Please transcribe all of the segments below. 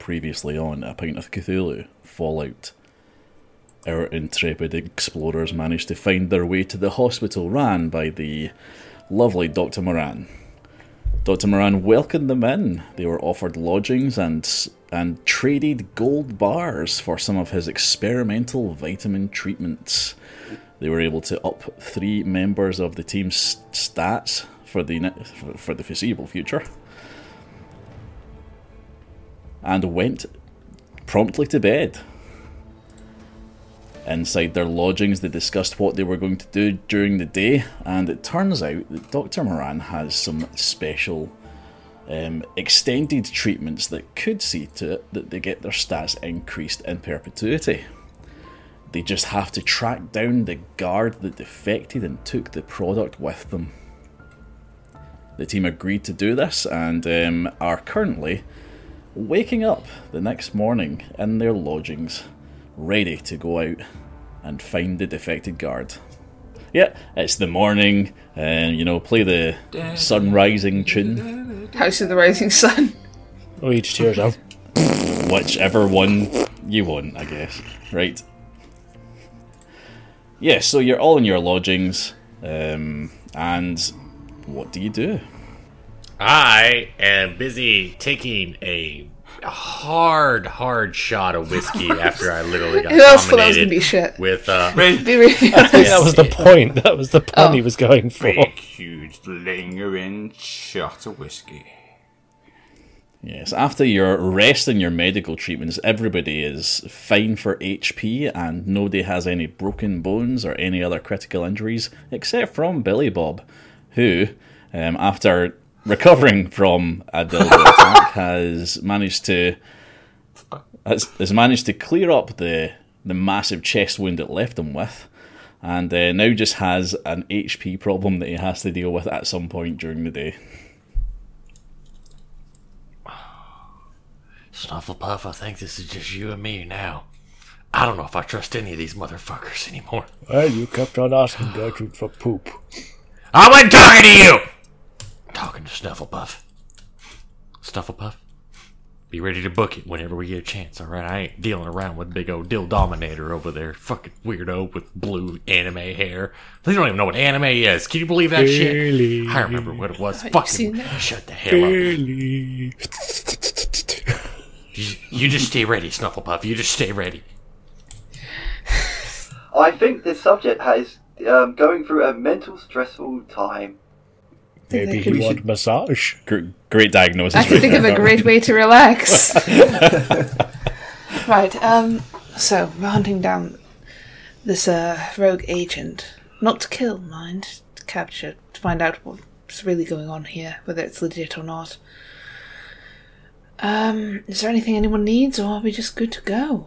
previously on A Pint of Cthulhu Fallout. Our intrepid explorers managed to find their way to the hospital ran by the lovely Dr. Moran. Dr. Moran welcomed them in. They were offered lodgings and traded gold bars for some of his experimental vitamin treatments. They were able to up 3 members of the team's stats for the foreseeable future, and went promptly to bed. Inside their lodgings, they discussed what they were going to do during the day, and it turns out that Dr. Moran has some special extended treatments that could see to it that they get their stats increased in perpetuity. They just have to track down the guard that defected and took the product with them. The team agreed to do this and are currently waking up the next morning in their lodgings, ready to go out and find the defected guard. Yeah, it's the morning, and play the sun rising tune. House of the Rising Sun. Oh, you just hear it out. Whichever one you want, I guess. Right. Yeah, so you're all in your lodgings, and what do you do? I am busy taking a hard shot of whiskey after I literally got Who else thought that was dominated gonna be shit? with Be really honest. That was the point. That was the pun he was going for. Big, huge, lingering shot of whiskey. Yes, after your rest and your medical treatments, everybody is fine for HP and nobody has any broken bones or any other critical injuries, except from Billy Bob, who, after recovering from a dildo attack, has managed to clear up the massive chest wound it left him with, and now just has an HP problem that he has to deal with at some point during the day. Snufflepuff, I think this is just you and me now. I don't know if I trust any of these motherfuckers anymore. Well, you kept on asking Gertrude for poop. I wasn't talking to you! I'm talking to Snufflepuff. Snufflepuff, be ready to book it whenever we get a chance, alright? I ain't dealing around with big old Dill Dominator over there. Fucking weirdo with blue anime hair. They don't even know what anime is. Can you believe that shit? I remember what it was. Fucking shut the hell up. You just stay ready, Snufflepuff. You just stay ready. I think this subject is going through a mental stressful time. Maybe he wants massage. Great diagnosis. I can think of a great way to relax. Right, so we're hunting down this rogue agent. Not to kill, mind. To capture. To find out what's really going on here, whether it's legit or not. Is there anything anyone needs, or are we just good to go?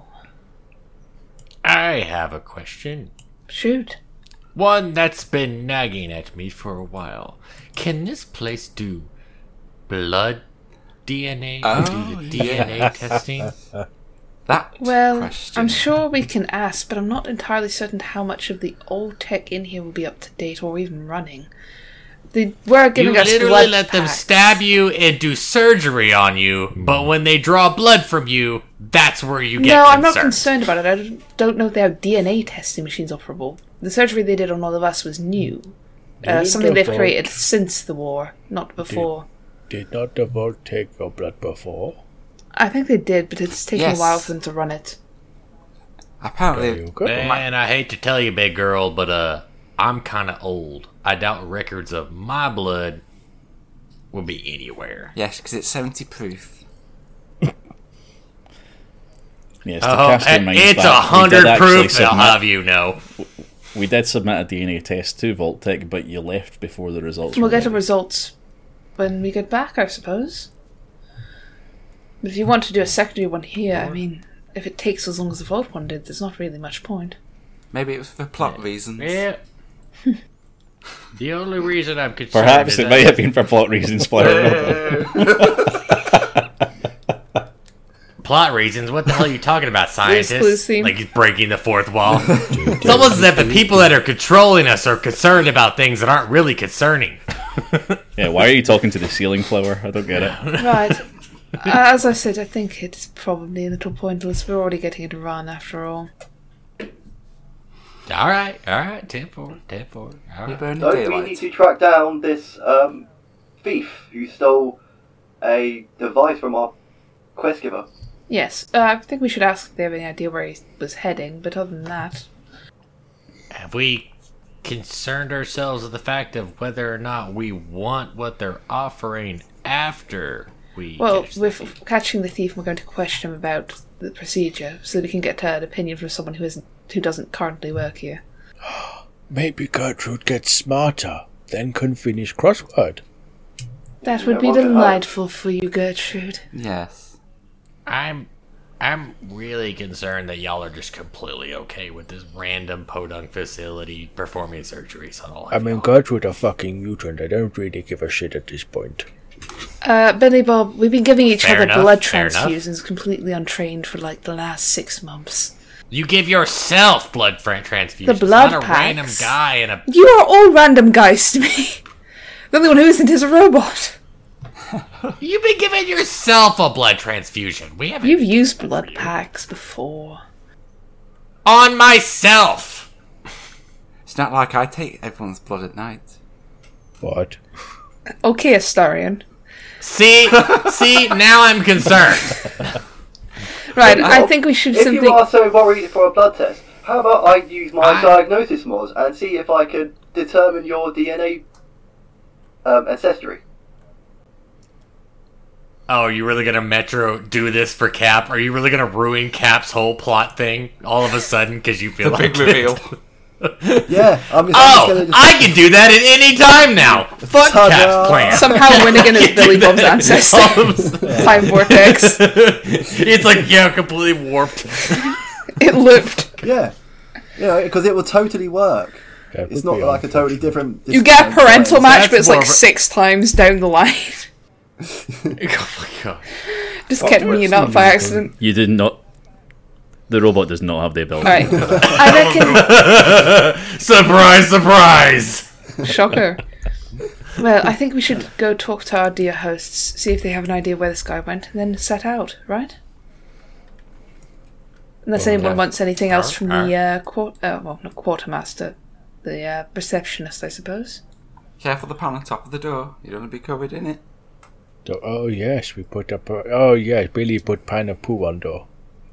I have a question. Shoot. One that's been nagging at me for a while. Can this place do blood DNA? Do the DNA testing? Well, question. I'm sure we can ask, but I'm not entirely certain how much of the old tech in here will be up to date or even running. They were giving You us literally blood let them packs. stab you and do surgery on you, but when they draw blood from you, that's where you get No, concerned. I'm not concerned about it. I don't know if they have DNA testing machines operable. The surgery they did on all of us was new. Something they've created since the war, not before. Did not the vote take your blood before? I think they did, but it's taken Yes. a while for them to run it. Apparently, Man, I hate to tell you, big girl, but I'm kind of old. I doubt records of my blood will be anywhere. yes, because it's 70 proof. Yes, to cast your minds It's back, we 100 did actually proof, I'll submit- have you know. We did submit a DNA test to Vault-Tec, but you left before the results We'll were get the ready. results when we get back, I suppose. But if you want to do a secondary one here, I mean, if it takes as long as the Vault one did, there's not really much point. Maybe it was for plot reasons. Yeah. The only reason I'm concerned Perhaps is it that- might have been for plot reasons, Blair. Plot reasons? What the hell are you talking about, Clues scientists? theme. Like he's breaking the fourth wall. It's almost as if the people that are controlling us are concerned about things that aren't really concerning. Yeah, why are you talking to the ceiling flower? I don't get it. Right. As I said, I think it's probably a little pointless. We're already getting it to run after all. All right. 10-4. All right. Don't we need to track down this thief who stole a device from our quest giver? Yes, I think we should ask if they have any idea where he was heading, but other than that... Have we concerned ourselves with the fact of whether or not we want what they're offering after we catch the thief? Catching the thief, we're going to question him about the procedure, so that we can get an opinion from someone who doesn't currently work here. Maybe Gertrude gets smarter, then can finish crossword. That would be delightful for you, Gertrude. Yes. I'm really concerned that y'all are just completely okay with this random podunk facility performing surgeries on all of y'all. Gertrude a fucking mutant. I don't really give a shit at this point. Billy Bob, we've been giving each Fair other enough, blood fair enough. transfusions completely untrained for like the last 6 months. You give yourself blood transfusions. The blood not a packs. random guy in a... You are all random guys to me. The only one who isn't is a robot. You've been giving yourself a blood transfusion. We haven't... You've used blood packs before. On myself! It's not like I take everyone's blood at night. What? Okay, Astarion. See, now I'm concerned. Right, I think we should If simply... you are so worried for a blood test, how about I use my diagnosis mods and see if I can determine your DNA ancestry? Oh, are you really gonna Metro do this for Cap? Are you really gonna ruin Cap's whole plot thing all of a sudden because you feel The like big reveal. Yeah, I'm just Oh, gonna just... I can do that at any time now. Fuck Ta-da. Cap's plan. Somehow Winnigan is Billy Bob's ancestor. Time vortex. It's like completely warped. It looped. Yeah, because it will totally work. That It's would not be like a totally different... You get a parental match, That's but it's more like of a- 6 times down the line. Oh my god. Just kept me up by accident. You did not. The robot does not have the ability. Right. I reckon... Surprise! Shocker. Well, I think we should go talk to our dear hosts, see if they have an idea where this guy went, and then set out, right? Unless anyone wants anything else from the not quartermaster, the receptionist, I suppose. Careful the pan on top of the door. You don't want to be covered in it. Oh yes, we put up. Oh yes, Billy put pan of poo on door.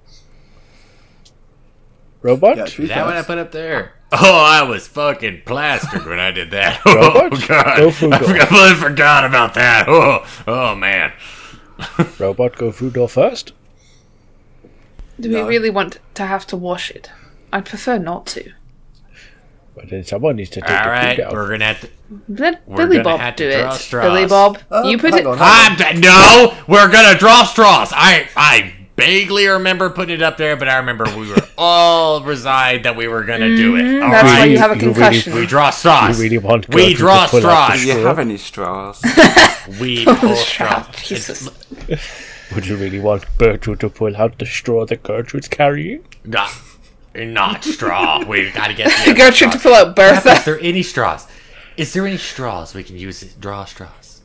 Robot? Yeah, Is that what I put up there? Oh, I was fucking plastered when I did that. Oh Robot? god. Go through door. I completely forgot about that. Oh man. Robot, go through door first. Do we really want to have to wash it? I'd prefer not to. But then someone needs to take the Alright, poo down. we're gonna have to... Let We're Billy gonna Bob have to do draw it. straws. Billy Bob, you put it... No, we're gonna draw straws. I vaguely remember putting it up there, but I remember we were all resigned that we were gonna do it. All That's why right, you have a concussion. we draw straws. You really want We Gertrude draw to pull out straws. Do the you straw? have any straws? We pull straws. Jesus. Would you really want Gertrude to pull out the straw that Gertrude's carrying? Not straw. We gotta get the other Gertrude to straws. pull out Is Bertha. there any straws? Is there any straws we can use to draw straws?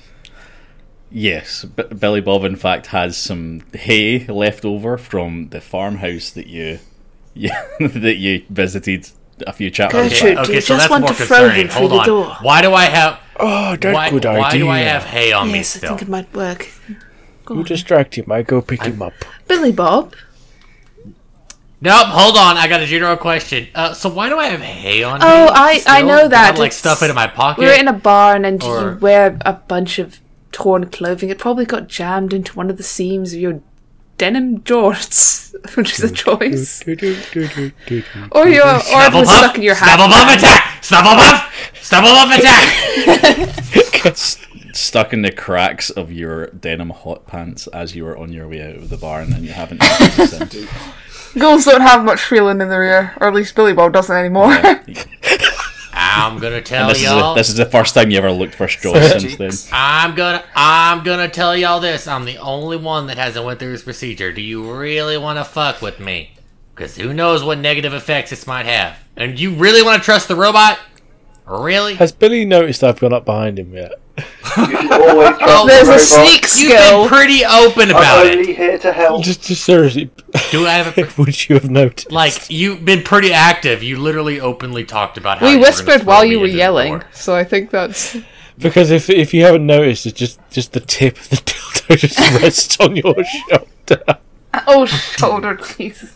Yes, Billy Bob in fact has some hay left over from the farmhouse that you that you visited a few chapters Gertrude, back. do you so just that's want more to throw him concerning. through Hold the on. door? Why do I have? Oh, that's a good idea. Why do I have hay on me Yes, I still? think it might work. Go You on. distract him, I go pick him up. Billy Bob, Nope, hold on. I got a general question. So why do I have hay on me? Oh, I still? know Do that. I, like It's- stuff it in my pocket. we're in a barn and Or- you wear a bunch of torn clothing. It probably got jammed into one of the seams of your denim jorts, which is a choice. Or it was stuck in your hat. Snufflepuff attack! Snufflepuff attack! Stuck in the cracks of your denim hot pants as you were on your way out of the barn and you haven't noticed them. Ghouls don't have much feeling in their ear, or at least Billy Bob doesn't anymore. I'm gonna tell And y'all. this is the first time you ever looked for straws since then. I'm gonna tell y'all this. I'm the only one that hasn't went through this procedure. Do you really want to fuck with me? Because who knows what negative effects this might have. And you really want to trust the robot? Really? Has Billy noticed I've gone up behind him yet? You should always trust There's the a robot. sneak You've been skill. pretty open about I'm only it. here to help. Just seriously, Do I have a... would you have noticed? Like, you've been pretty active. You literally openly talked about how We you were gonna whispered throw while me you were into the yelling, door. so I think that's. Because if you haven't noticed, it's just the tip of the dildo just rests on your shoulder. Oh, shoulder, Jesus.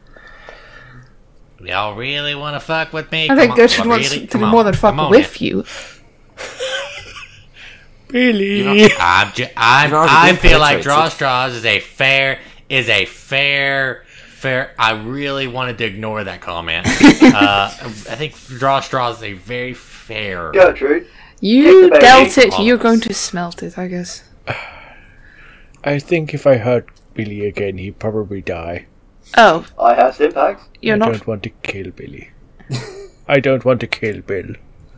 Y'all really want to fuck with me? I think Come on, Gertrude wants really? to Come do on. more than fuck Come on with you. Really? I feel like Draw penetrated. Straws is a fair. I really wanted to ignore that comment. I think Draw Straws is a very fair. Gertrude, You Kick the baby. dealt it, All you're of going us. to smelt it, I guess. I think if I hurt Billy again, he'd probably die. Oh, I have Stimpaks. you're I not. don't want to kill Billy. I don't want to kill Bill.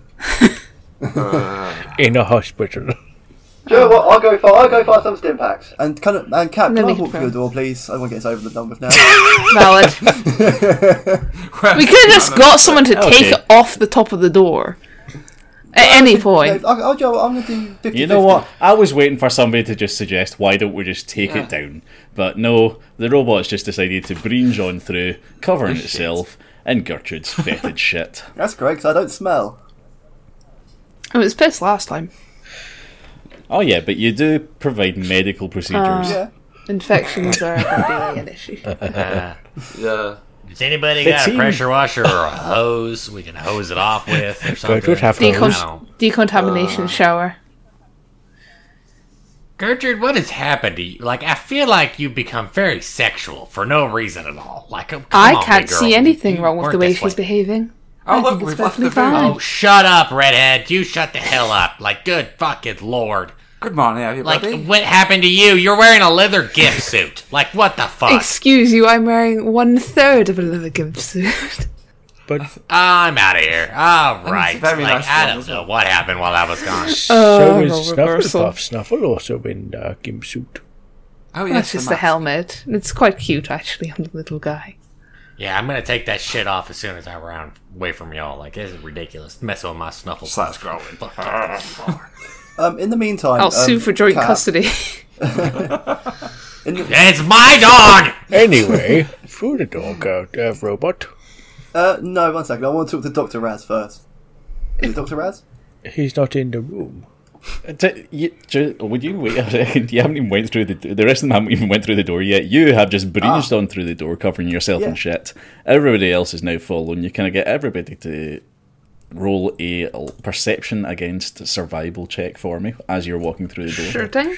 In a hospital. Do you know what? I'll go find some Stimpaks. And Cap, Then can I we walk can through the door, please? I want to get this over and done with now. Valid. We could have just got someone to take it off the top of the door. At any point. No, I'm going to do 50. You know what? I was waiting for somebody to just suggest, why don't we just take it down? But no, the robot's just decided to breach on through, covering itself in Gertrude's fetid shit. That's great, because I don't smell. It was pissed last time. Oh yeah, but you do provide medical procedures. Yeah. Infections are really an issue. Yeah. Does anybody The got a team- pressure washer or a hose we can hose it off with or something? Gertrude have I hose. don't- Decontamination shower. Gertrude, what has happened to you? Like, I feel like you've become very sexual for no reason at all. Like, come I on, can't big girl. see anything You wong with weren't the way this she's behaving. Oh, I look, think it's we've left the perfectly room. fine. Oh, shut up, redhead. You shut the hell up. Like, good fucking lord. Good morning, Like, everybody. what happened to you? You're wearing a leather gimp suit. Like, what the fuck? Excuse you, I'm wearing 1/3 of a leather gimp suit. But I'm out of here. All right. very Like, nice I one don't as know well. what happened while I was gone. so is role reversal. Snuffleupath. Snuffle also in gimp suit. Oh, yes, That's just the mask. helmet. It's quite cute, actually, on the little guy. Yeah, I'm gonna take that shit off as soon as I'm around away from y'all. Like, this is ridiculous. Messing with my snuffle. Slash growing. In the meantime, I'll sue for joint Cap, custody. It's my dog! Anyway, through the dog out, robot. No, 1 second. I want to talk to Dr. Raz first. Is it Dr. Raz? He's not in the room. Would you wait a second? You haven't even went through the rest of them haven't even went through the door yet. You have just breached on through the door, covering yourself in shit. Everybody else is now following you. Can I get everybody to roll a perception against survival check for me as you're walking through the door? Sure thing.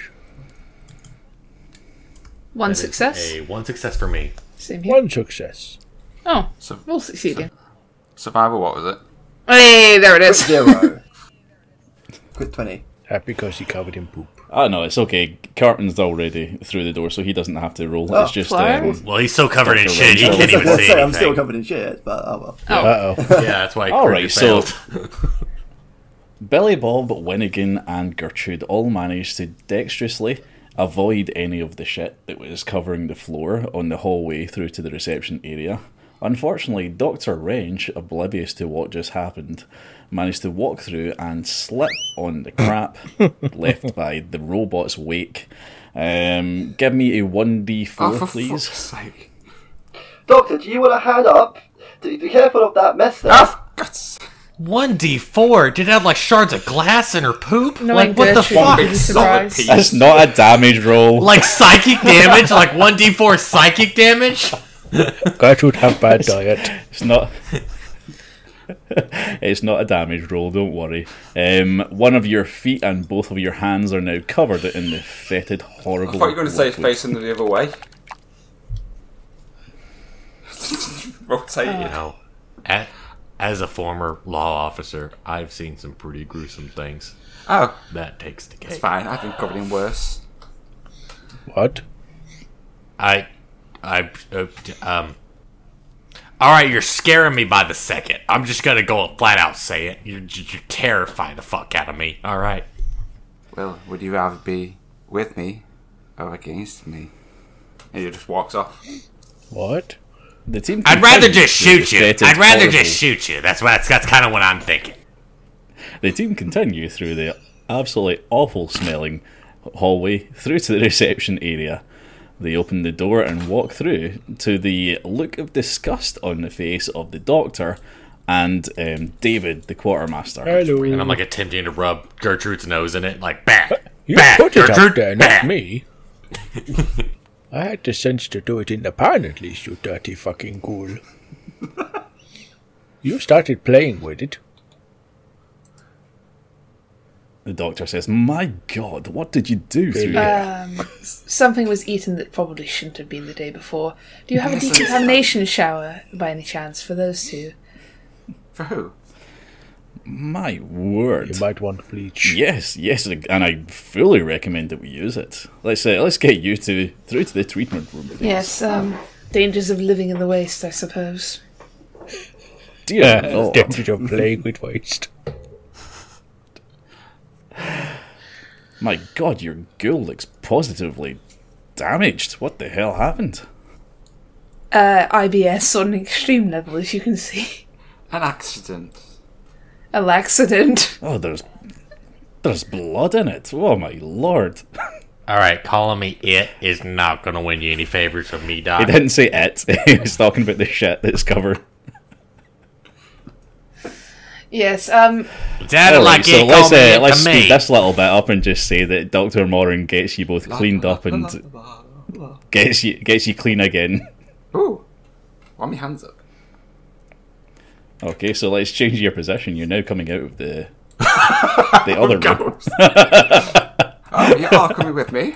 One success. One success for me. Same here. One success. Oh, So- we'll succeed again. Survival, what was it? Hey, there it is. 0. Quick 20. Because he covered in poop. Oh no, it's okay. Carton's already through the door, so he doesn't have to roll. Oh, It's just Flowers? Well, he's so covered in Dr. shit, he Raz. can't I was even going to say say, I'm still anything. covered in shit, but oh well. Oh, Uh-oh. Yeah, that's why. All right, so failed. Billy Bob, Winnigan, and Gertrude all managed to dexterously avoid any of the shit that was covering the floor on the hallway through to the reception area. Unfortunately, Dr. Wrench, oblivious to what just happened, managed to walk through and slip on the crap left by the robot's wake. Give me a 1d4, Oh, for please. fuck's sake. Doctor, do you want a hand up? Be careful of that mess there. Oh, God's 1d4? Did it have like shards of glass in her poop? no, Like, what the Gertrude, fuck? you'd be surprised. piece. That's not a damage roll. Like psychic damage? Like 1d4 psychic damage? Gertrude have bad diet. It's not. It's not a damage roll. Don't worry. One of your feet and both of your hands are now covered in the fetid, horrible. I thought you were going to say liquid. facing the other way. Rotate You it. know, as a former law officer, I've seen some pretty gruesome things. Oh, That takes the cake. it's fine. I've been covered in worse. What? All right, you're scaring me by the second. I'm just gonna go flat out say it. You're terrifying the fuck out of me. All right. Well, would you rather be with me or against me? And he just walks off. What? The team. I'd rather continues just through the shoot you. fetid, I'd rather horrible- just shoot you. That's kind of what I'm thinking. The team continue through the absolutely awful smelling hallway through to the reception area. They open the door and walk through to the look of disgust on the face of the Doctor and David, the quartermaster. Hello. And I'm like attempting to rub Gertrude's nose in it, like, bah! You bah, put it Gertrude, up there, bah. not me. I had the sense to do it in the pan at least, you dirty fucking ghoul. You started playing with it. The Doctor says, "My God, what did you do through here?" Something was eaten that probably shouldn't have been the day before. Do you have a decontamination shower, by any chance, for those two? For who? My word. You might want bleach. Yes, and I fully recommend that we use it. Let's get you two through to the treatment room. Please. Yes, dangers of living in the waste, I suppose. Dear Lord. Dangers of playing with waste. My God, your ghoul looks positively damaged. What the hell happened? IBS on an extreme level, as you can see. An accident. A laxidant. Oh, there's blood in it. Oh my Lord. Alright, calling me it is not going to win you any favors with me, He Doc. didn't say it. He was talking about the shit that's covered. Yes, It sounded Alright, like so it called me it let's to speed me. this little bit up and just say that Dr. Moran gets you both cleaned up and gets you clean again. Ooh. Why are my hands up? Okay, so let's change your position. You're now coming out of the other room. Oh, you're all coming with me?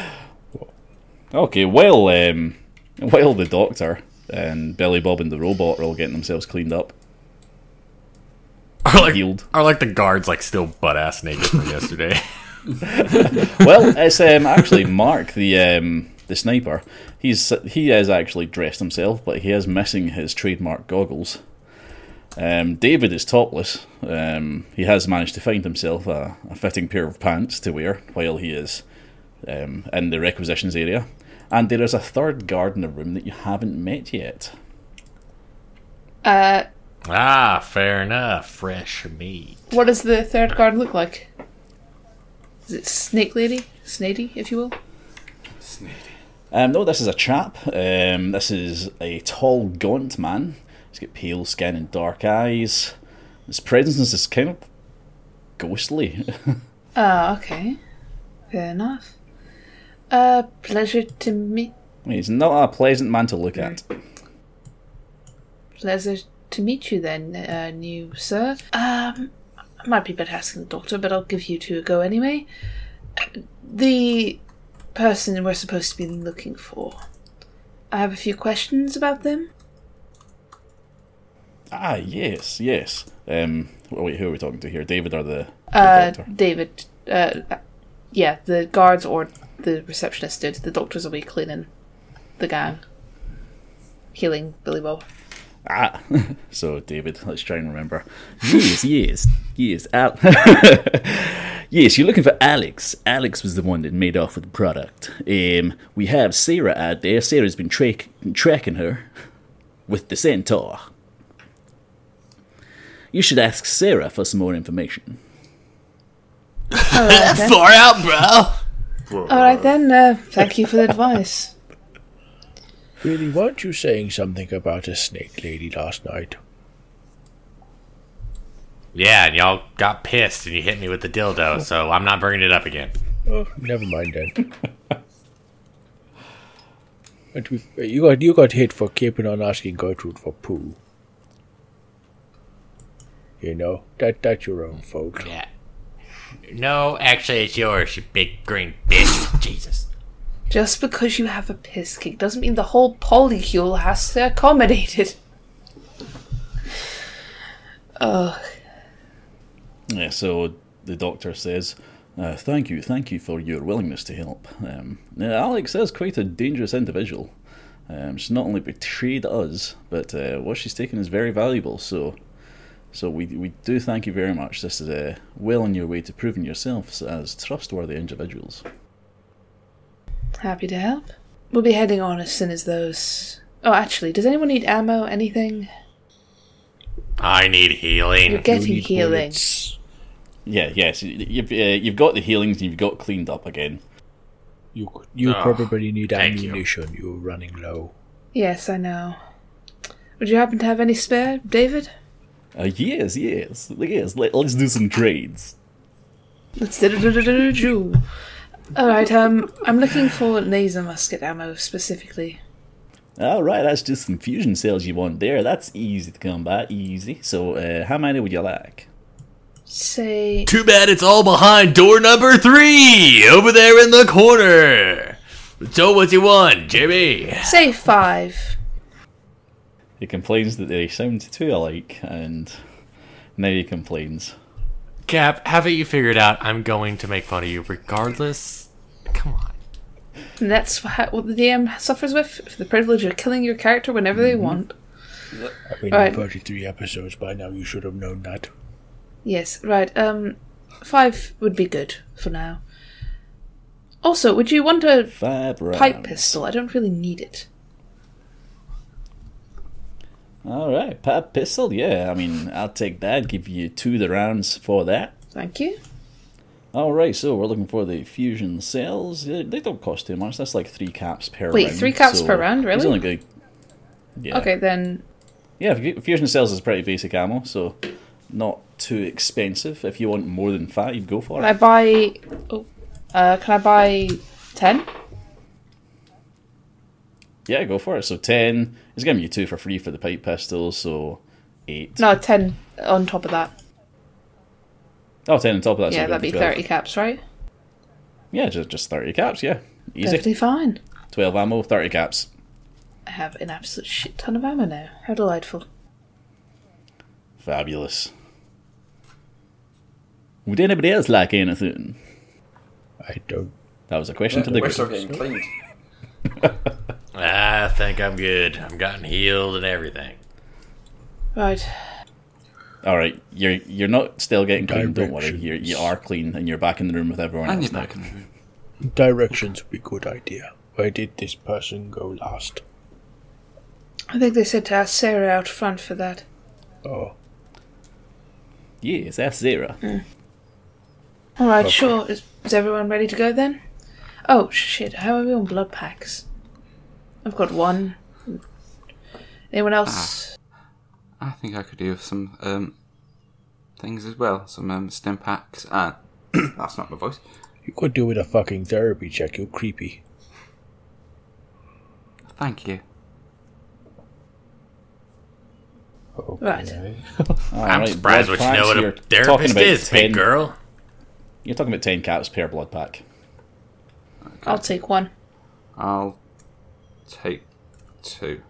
Okay, while the Doctor and Billy Bob and the robot are all getting themselves cleaned up, healed. Are like the guards like still butt ass naked from yesterday? Well, it's actually Mark, the sniper. He has actually dressed himself, but he is missing his trademark goggles. David is topless. He has managed to find himself a fitting pair of pants to wear while he is in the requisitions area. And there is a third guard in the room that you haven't met yet. Fair enough. Fresh meat. what does the third guard look like? Is it Snake Lady? Snady, if you will? No, this is a chap. This is a tall, gaunt man. He's got pale skin and dark eyes. His presence is kind of ghostly. Oh, okay. Fair enough. Pleasure to meet... He's not a pleasant man to look at. Pleasure to meet you then, new sir. I might be better asking the Doctor, but I'll give you two a go anyway. The person we're supposed to be looking for. I have a few questions about them. Ah, yes. Wait, who are we talking to here? David or the Doctor? David. Yeah, the guards or the receptionist did. The Doctor's away cleaning the gang. Healing Billy Bob. Ah, so David, let's try and remember. Yes. Yes, you're looking for Alex. Alex was the one that made off with the product. We have Sarah out there. Sarah's been tracking her with the centaur. You should ask Sarah for some more information. Alright then. Far out, bro. Alright then, thank you for the advice. Really, weren't you saying something about a snake lady last night? Yeah, and y'all got pissed and you hit me with the dildo, so I'm not bringing it up again. Oh, never mind then. But you got hit for keeping on asking Gertrude for poo. You know, that's your own fault. Yeah. No, actually, it's yours, you big green bitch. Jesus. Just because you have a piss cake doesn't mean the whole polycule has to accommodate it. Oh. Yeah, so the Doctor says, thank you for your willingness to help. Alex is quite a dangerous individual. She's not only betrayed us, but what she's taken is very valuable, so we do thank you very much. This is well on your way to proving yourselves as trustworthy individuals. Happy to help. We'll be heading on as soon as those... Oh, actually, does anyone need ammo? Anything? I need healing. You're getting You need healing. bullets. Yes. You've got the healings and you've got cleaned up again. You probably need thank you. ammunition. You're running low. Yes, I know. Would you happen to have any spare, David? Yes. Let's do some trades. Let's do. Alright, I'm looking for laser musket ammo specifically. Alright, that's just some fusion cells you want there. That's easy to come by, easy. So, how many would you like? Say... Too bad it's all behind door number 3, over there in the corner. So what you want, Jimmy? Say 5. He complains that they sound too alike, and now he complains. Cap, haven't you figured out I'm going to make fun of you regardless? Come on. And that's what the DM suffers with, the privilege of killing your character whenever they want. I've been Right. in 33 episodes by now. You should have known that. Yes, right. 5 would be good for now. Also, would you want a 5 rounds. pipe pistol? I don't really need it. Alright, pipe pistol, yeah. I mean, I'll take that. Give you 2 the rounds for that. Thank you. Alright, so we're looking for the fusion cells. They don't cost too much. That's like 3 caps per Wait, round. 3 caps so per round? he's Really? only good. Yeah. Okay, then... Yeah, fusion cells is pretty basic ammo, so not too expensive. If you want more than 5, go for Can it. I buy... can I buy 10? Yeah, go for it. So 10, he's giving you 2 for free for the pipe pistol, so 8. No, 10 on top of that. Oh, 10 on top of that. Yeah, so that'd be 12. 30 caps, right? Yeah, just 30 caps, yeah. Easy. Perfectly fine. 12 ammo, 30 caps. I have an absolute shit ton of ammo now. How delightful. Fabulous. Would anybody else like anything? I don't. That was a question to the We're still group. getting cleaned. I think I'm good. I'm gotten healed and everything. Right. Alright, you're not still getting clean, don't worry. Directions. You are clean and you're back in the room with everyone And else you're now. back in the room. Directions would be a good idea. Where did this person go last? I think they said to ask Sarah out front for that. Oh, Yes, that's Zara. Alright, Okay. sure. Is everyone ready to go then? Oh, shit. How are we on blood packs? I've got 1. Anyone else? I think I could do some things as well. Some stim packs. That's not my voice. you could do with a fucking therapy check. You're creepy. Thank you. Okay. Right. I'm Alright, surprised blood what you know packs, what a you're talking therapist about is, 10 big girl. You're talking about 10 caps per blood pack. I'll take 1. I'll take 2.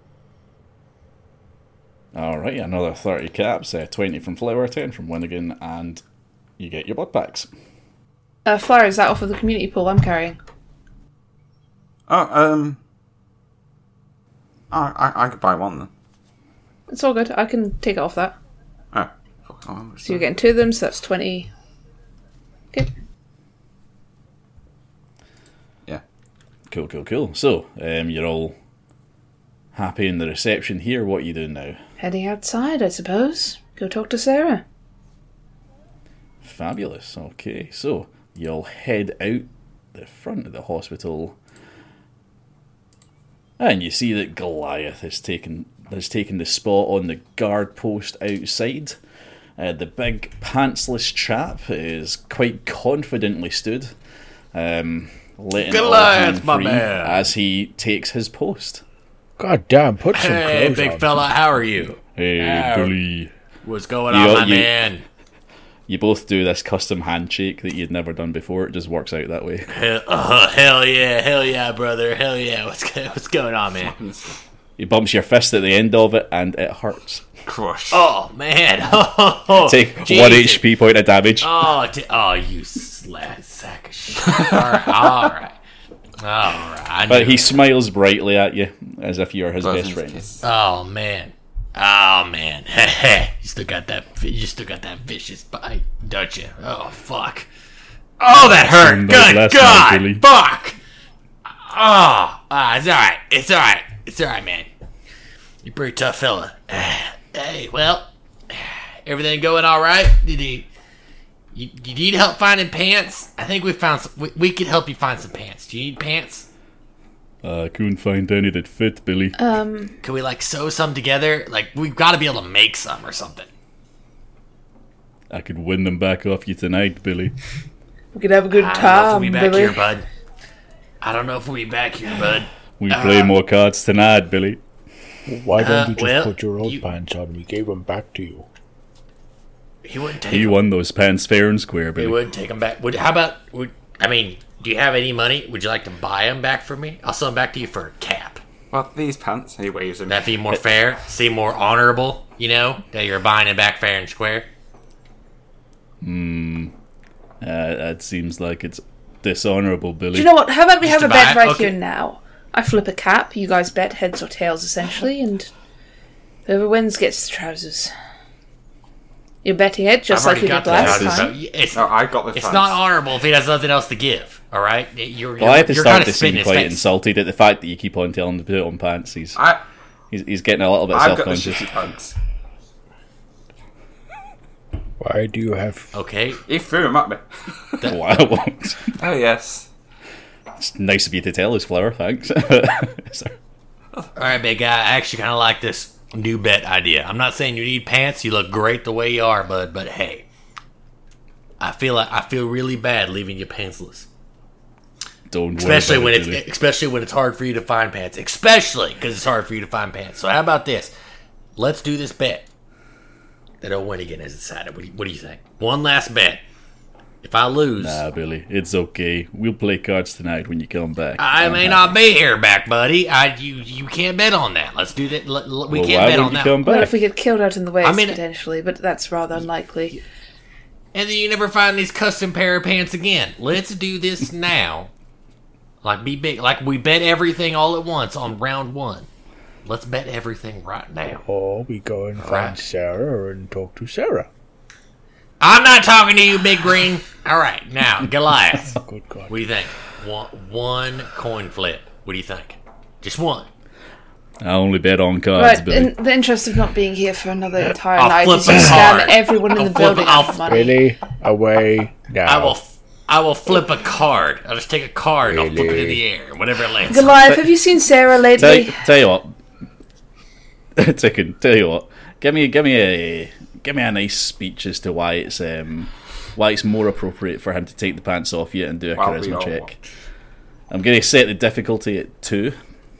Alright, another 30 caps, 20 from Flower, 10 from Winnigan, and you get your blood packs. Flyer, is that off of the community pool I'm carrying? Oh, I could buy 1 then. It's all good. I can take it off that. Oh, fuck. Oh, So you're getting 2 of them, so that's 20. Okay. Yeah. Cool. So, you're all happy in the reception here. What are you doing now? Heading outside, I suppose. Go talk to Sarah. Fabulous. Okay, so you'll head out the front of the hospital, and you see that Goliath has taken the spot on the guard post outside. The big pantsless chap is quite confidently stood, letting all Goliath, hand my free man. as he takes his post. God damn, put some Hey, clothes big on. fella, how are you? Hey, bully. What's going You on, got- my you- man? You both do this custom handshake that you'd never done before. It just works out that way. Hell yeah, brother. Hell yeah. What's going on, man? He bumps your fist at the end of it, and it hurts. Crush. Oh man. Oh, Take 1 Jesus. HP point of damage. Oh, you sack of shit. All right. I But knew he it. smiles brightly at you, as if you're his Blows best in his friend. kiss. Oh man. You still got that vicious bite, don't you? Oh fuck. Oh, that hurt. Somebody Good last God. night, Billy. Fuck. It's all right, man. You're a pretty tough fella. Hey, well, everything going all right? Did he You need help finding pants? I think we found some, we could help you find some pants. Do you need pants? I couldn't find any that fit, Billy. Can we like sew some together? Like we've got to be able to make some or something. I could win them back off you tonight, Billy. We could have a good I don't know if time, we'll be back Billy. here, bud. I don't know if we'll be back here, bud. We play more cards tonight, Billy. Why don't you just well, put your old you- pants on? We gave them back to you. He wouldn't take You them. won those pants fair and square, He Billy. wouldn't take them back. How about? I mean, do you have any money? Would you like to buy them back for me? I'll sell them back to you for a cap. Well, these pants, he waves them. That seem more fair, seem more honorable. You know that you're buying it back fair and square. That seems like it's dishonourable, Billy. Do you know what? How about we have to a bet buy- right okay. here now? I flip a cap, you guys bet heads or tails, essentially, and whoever wins gets the trousers. You're betting it, just I've like you already did got the last trousers, time. so it's No, I got the it's pants. not honorable if he has nothing else to give. All right, you're Goliath has you're started kind to of spitting seem his quite face. insulted at the fact that you keep on telling him to put it on pants. He's getting a little bit I've got the self-conscious. shitty pants. Why do you have... Okay, He threw them at me. Wow. Oh, yes. It's nice of you to tell us, Flower, thanks. all right, big guy. I actually kind of like this new bet idea. I'm not saying you need pants. You look great the way you are, bud. But hey, I feel really bad leaving you pantsless. Don't worry Especially about when it, Billy. especially when it's hard for you to find pants. Especially because it's hard for you to find pants. So how about this? Let's do this bet that O'Winigan has decided. What do you think? One last bet. If I lose, Nah, Billy, it's okay. We'll play cards tonight when you come back. I I'm may happy. not be here back, buddy. You can't bet on that. Let's do that. We Well, can't why bet would on you that. come Well, back? if we get killed out in the waste, I mean- potentially, but that's rather unlikely. And then you never find these custom pair of pants again. Let's do this now. Like be big. Like we bet everything all at once on round one. Let's bet everything right now. Oh, we go and find Right. Sarah and talk to Sarah. I'm not talking to you, Big Green. All right, now Goliath. Good God. What do you think? One coin flip. What do you think? Just one. I only bet on cards, Right, Billy. in the interest of not being here for another entire I'll night, flip is you a scam card. everyone in I'll the flip- building I'll out of money. Billy, away now. I will flip a card. I'll just take a card and I'll flip it in Really? the air. Whatever it lands. on. Goliath, have you seen Sarah lately? Tell you what. Ticken, tell you what. Give me a nice speech as to why it's more appropriate for him to take the pants off you and do a Well, we charisma all check. watch. I'm going to set the difficulty at 2.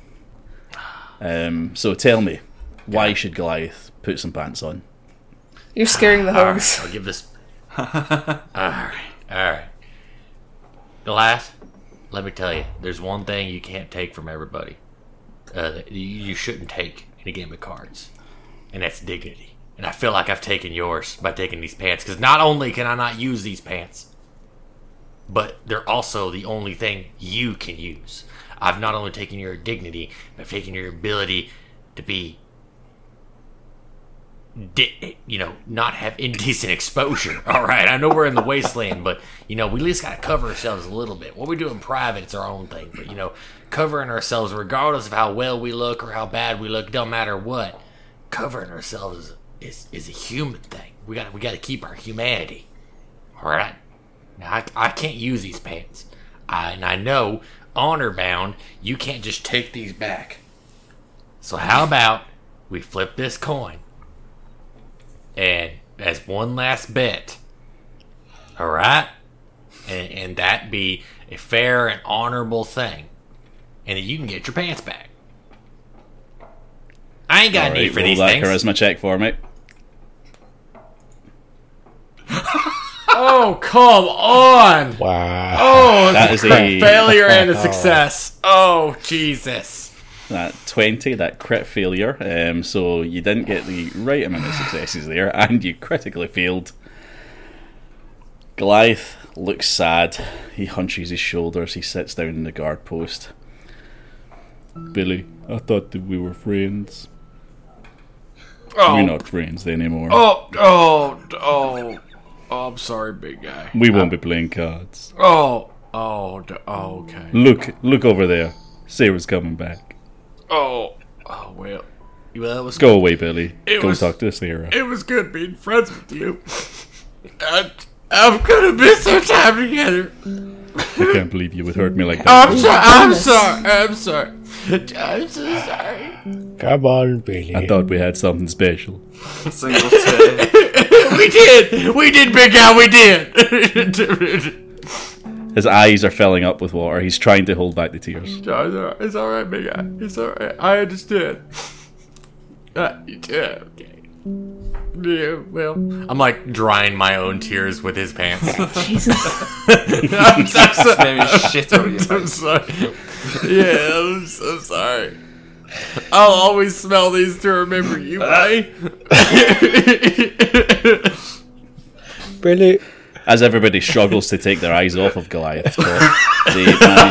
So tell me, why should Goliath put some pants on? You're scaring the All right, hogs. I'll give this. All right. Goliath, let me tell you, there's one thing you can't take from everybody. That you shouldn't take in a game of cards, and that's dignity. And I feel like I've taken yours by taking these pants, because not only can I not use these pants, but they're also the only thing you can use. I've not only taken your dignity, but I've taken your ability to be not have indecent exposure. All right, I know we're in the wasteland, but we at least got to cover ourselves a little bit. What we do in private, it's our own thing. But covering ourselves, regardless of how well we look or how bad we look, don't matter what. Covering ourselves is a human thing. We got to keep our humanity. All right. Now I can't use these pants, and I know honor bound. You can't just take these back. So how about we flip this coin? And as one last bet, all right, and that be a fair and honorable thing, and then you can get your pants back. I ain't got a need Alright, for roll these that things. charisma check for me. Oh, come on! Wow. Oh, That it's is a a- failure and a success. Oh, Jesus! That 20, that crit failure. So you didn't get the right amount of successes there, and you critically failed. Goliath looks sad. He hunches his shoulders. He sits down in the guard post. Billy, I thought that we were friends. We're not friends anymore. I'm sorry, big guy. We won't be playing cards. Okay. Look over there. Sarah's coming back. Well, it was Go away, Billy. It Go was- talk to Sarah. It was good being friends with you. I'm gonna miss our time together. I can't believe you would hurt me like I'm that. sorry. I'm sorry. I'm so sorry. Come on, Billy. I thought we had something special. Single tear. We did, Big Al, we did. His eyes are filling up with water. He's trying to hold back the tears. It's alright, Big Al. It's alright. I understand. Yeah, okay. Yeah, well, I'm like drying my own tears with his pants. Jesus. I'm so Maybe shit on your I'm face. sorry. Yeah, I'm so sorry. I'll always smell these to remember you, buddy. Billy. As everybody struggles to take their eyes off of Goliath, they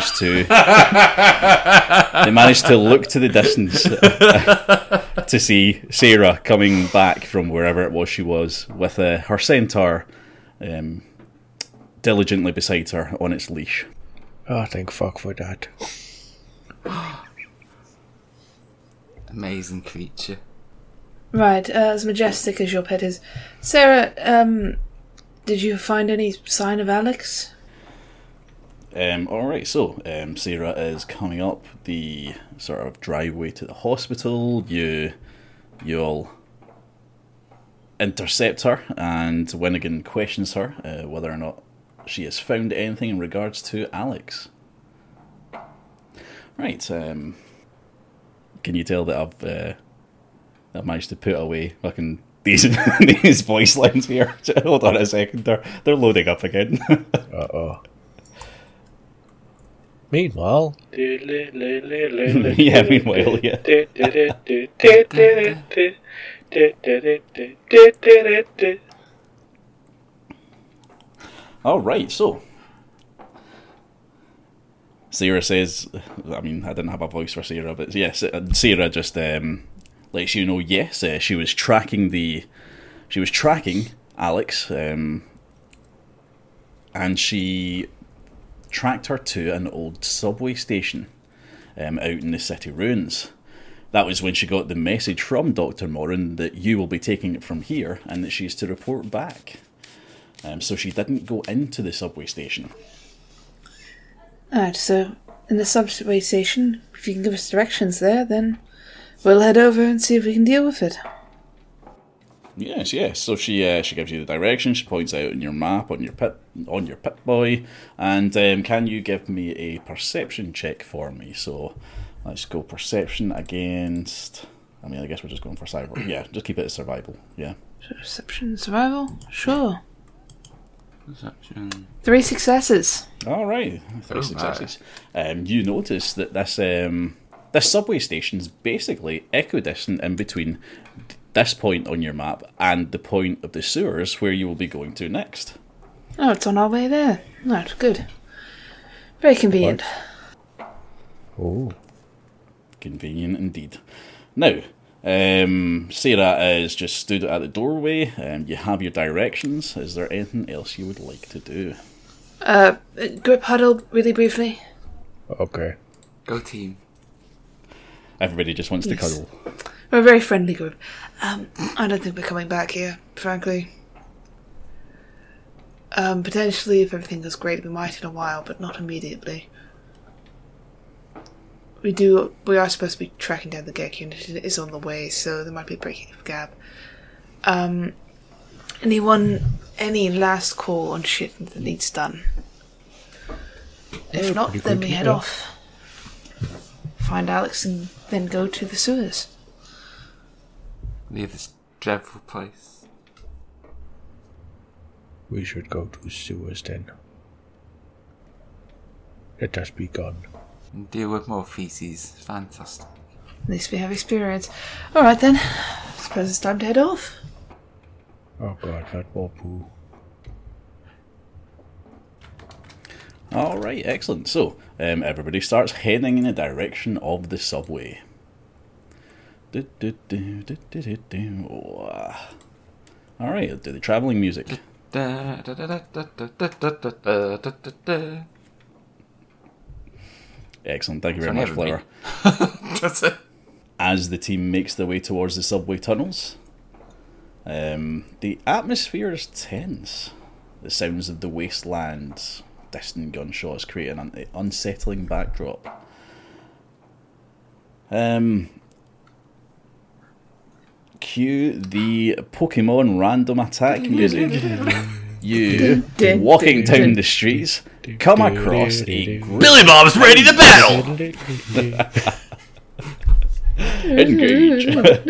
manage to look to the distance to see Sarah coming back from wherever it was she was with her centaur diligently beside her on its leash. Oh, thank fuck for that. Amazing creature. Right, as majestic as your pet is. Sarah, did you find any sign of Alex? Alright, so Sarah is coming up the sort of driveway to the hospital. You all intercept her, and Winnigan questions her whether or not she has found anything in regards to Alex. Right, can you tell that I've managed to put away fucking these voice lines here? Hold on a second, they're loading up again. Uh-oh. Meanwhile... Yeah, meanwhile, yeah. Alright, so Sarah says, I mean, I didn't have a voice for Sarah, but yes, Sarah just lets you know, yes, she was tracking Alex, and she tracked her to an old subway station out in the city ruins. That was when she got the message from Dr. Moran that you will be taking it from here and that she's to report back. So she didn't go into the subway station. Alright, so in the subway station, if you can give us directions there, then we'll head over and see if we can deal with it. Yes. So she gives you the directions. She points out on your map on your Pip Boy, and can you give me a perception check for me? So let's go perception against. I mean, I guess we're just going for cyber. Yeah, just keep it as survival. Yeah. Perception, survival, sure. Perception. 3 successes. All right, 3 successes. You notice that this subway station is basically equidistant in between this point on your map and the point of the sewers where you will be going to next. Oh, it's on our way there. Right, good. Very convenient. Oh. Convenient indeed. Now, Sarah is just stood at the doorway. You have your directions. Is there anything else you would like to do? Group huddle, really briefly. Okay. Go team. Everybody just wants to cuddle. We're a very friendly group. I don't think we're coming back here, frankly. Potentially, if everything goes great, we might in a while, but not immediately. We are supposed to be tracking down the Gek unit. It is on the way, so there might be a breaking of gap. Any last call on shit that needs done? If not, then we head off. Find Alex and then go to the sewers. Leave this dreadful place. We should go to sewers then. Let us be gone. And deal with more feces. Fantastic. At least we have experience. Alright then. Suppose it's time to head off. Oh god, not more poo. Alright, excellent. So, everybody starts heading in the direction of the subway. Alright, let's do the travelling music. Excellent, thank you very much, Flower. That's it. As the team makes their way towards the subway tunnels, the atmosphere is tense. The sounds of the wasteland, distant gunshots create an unsettling backdrop. Cue the Pokemon random attack music. You, walking down the streets, come across a group. Billy Bob's ready to battle! Engage.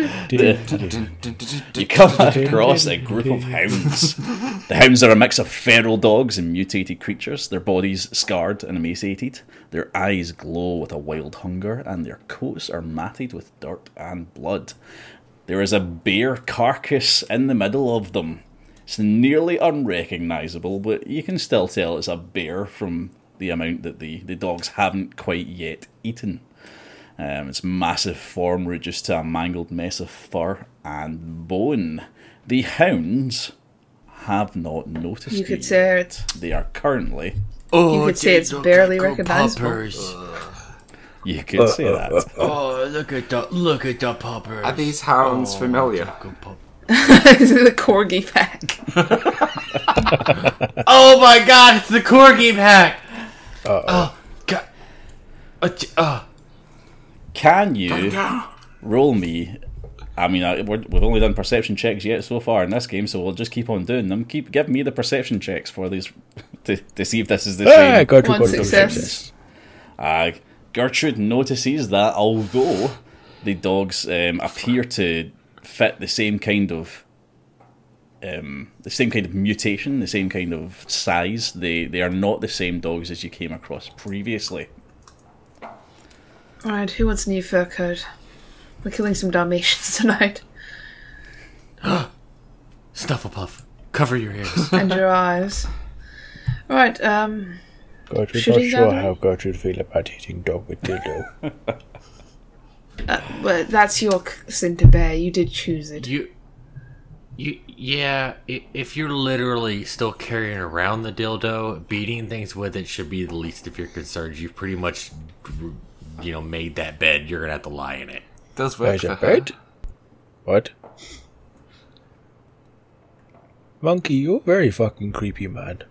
You come across a group of hounds. The hounds are a mix of feral dogs and mutated creatures, their bodies scarred and emaciated. Their eyes glow with a wild hunger, and their coats are matted with dirt and blood. There is a bear carcass in the middle of them. It's nearly unrecognisable, but you can still tell it's a bear from the amount that the dogs haven't quite yet eaten. Its massive form reduced to a mangled mess of fur and bone. The hounds have not noticed You could yet. say it. They are currently... You could say it's barely recognisable. You could say that. Oh, look at the puppers. Are these hounds familiar? The corgi pack. Oh my god, it's the corgi pack! Oh, god. Can you roll me? I mean, we've only done perception checks yet so far in this game, so we'll just keep on doing them. Give me the perception checks for these to see if this is the same. One success. Gertrude notices that although the dogs appear to fit the same kind of mutation, the same kind of size, they are not the same dogs as you came across previously. Alright, who wants a new fur coat? We're killing some Dalmatians tonight. Snufflepuff, cover your ears. And your eyes. Right, Gertrude, not shooting sure down? how Gertrude feel about hitting dog with dildo. Well, that's your sin to bear. You did choose it. Yeah, if you're literally still carrying around the dildo, beating things with it should be the least of your concerns. You've pretty much, made that bed. You're gonna have to lie in it. Does work There's for a her. bed? What? Monkey, you're very fucking creepy, man.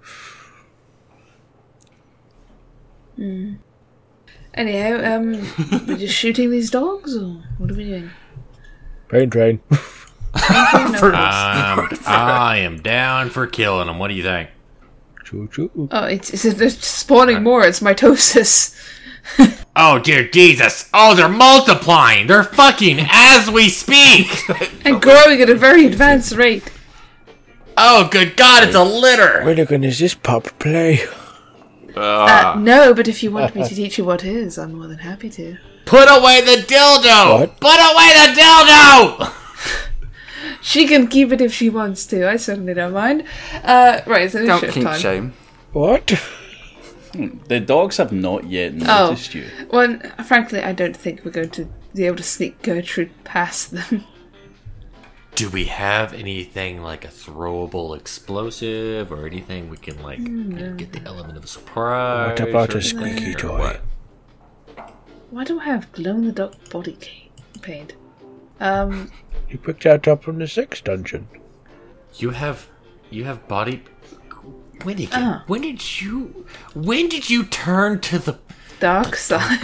Anyhow, we're just shooting these dogs, or what are we doing? Brain drain. I am down for killing them. What do you think? Choo choo. Oh, they're spawning more. It's mitosis. Oh, dear Jesus. Oh, they're multiplying. They're fucking as we speak. And growing at a very advanced rate. Oh, good God, it's a litter. When is this pup play? No, but if you want me to teach you what is, I'm more than happy to. Put away the dildo. What? Put away the dildo. She can keep it if she wants to. I certainly don't mind. Right, so Don't shift keep time. shame. What? The dogs have not yet noticed you. Well, frankly, I don't think we're going to be able to sneak Gertrude past them. Do we have anything like a throwable explosive or anything we can get the element of a surprise? What about or a squeaky anything, or toy? what? Why do I have glow-in-the-dark body paint? You picked that up from the sex dungeon. You have body. Winnigan, when did you turn to the Dark side.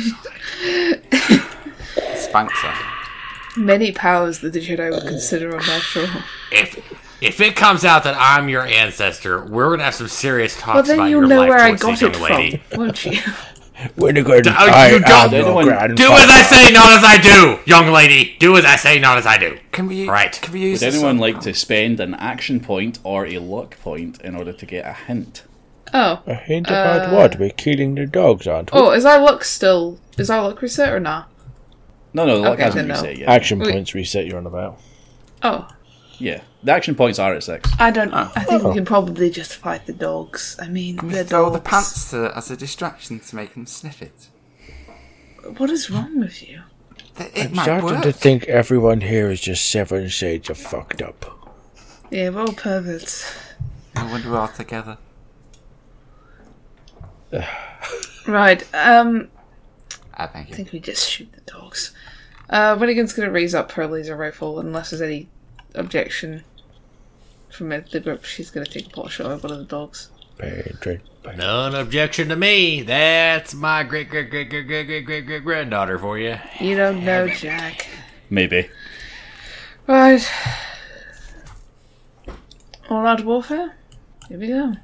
Spancer. Many powers that the Jedi would consider unnatural. If it comes out that I'm your ancestor, we're gonna have some serious talks Well, then about you'll your know life where I choices, got it young lady. from, won't you? Winnigan, you I don't- am your anyone- grandfather. Do as I say, not as I do, young lady. Do as I say, not as I do. Can we? Right. Can we use Would this anyone on- like to spend an action point or a luck point in order to get a hint? Oh. A hint about what? We're killing the dogs, aren't we? Oh, is our luck reset or not? No, the luck Okay, hasn't then no. reset yet. Action Wait. points reset you're on about. Oh. Yeah, the action points are at 6. I think we can probably just fight the dogs. I mean, Can we they're throw dogs. the pants as a distraction to make them sniff it? What is wrong with you? It I'm might starting work. to think everyone here is just 7 shades of fucked up. Yeah, we're all perverts. I wonder we're all together. Right, I thank I you. think we just shoot the dogs. Winnigan's gonna raise up her laser rifle unless there's any objection from the group, she's going to take a pot shot at one of the dogs. None objection to me. That's my great-great-great-great-great-great-great-granddaughter for you. You don't know, Jack. Maybe. Right. All out warfare? Here we go.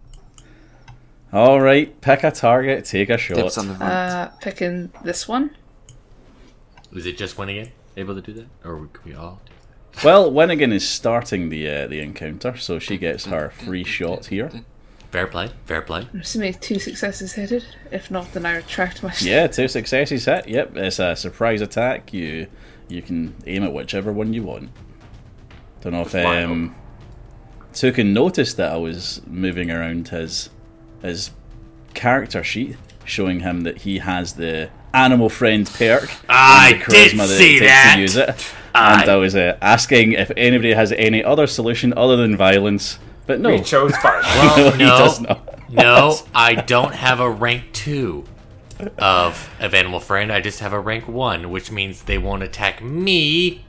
Alright, pick a target, take a shot. Dips on the front. Picking this one. Was it just Winnigan able to do that? Or could we all do that? Well, Winnigan is starting the encounter, so she gets her free shot here. Fair play, fair play. I'm assuming 2 successes hit it. If not, then I retract my Yeah, 2 successes hit. Yep, it's a surprise attack. You can aim at whichever one you want. Don't know if Tukin noticed that I was moving around his character sheet, showing him that he has the animal friend perk. I and the did charisma see it takes that. to use it. And I was asking if anybody has any other solution other than violence, but no. We chose violence. Well, He does not. No, I don't have a rank 2 of Animal Friend. I just have a rank 1, which means they won't attack me.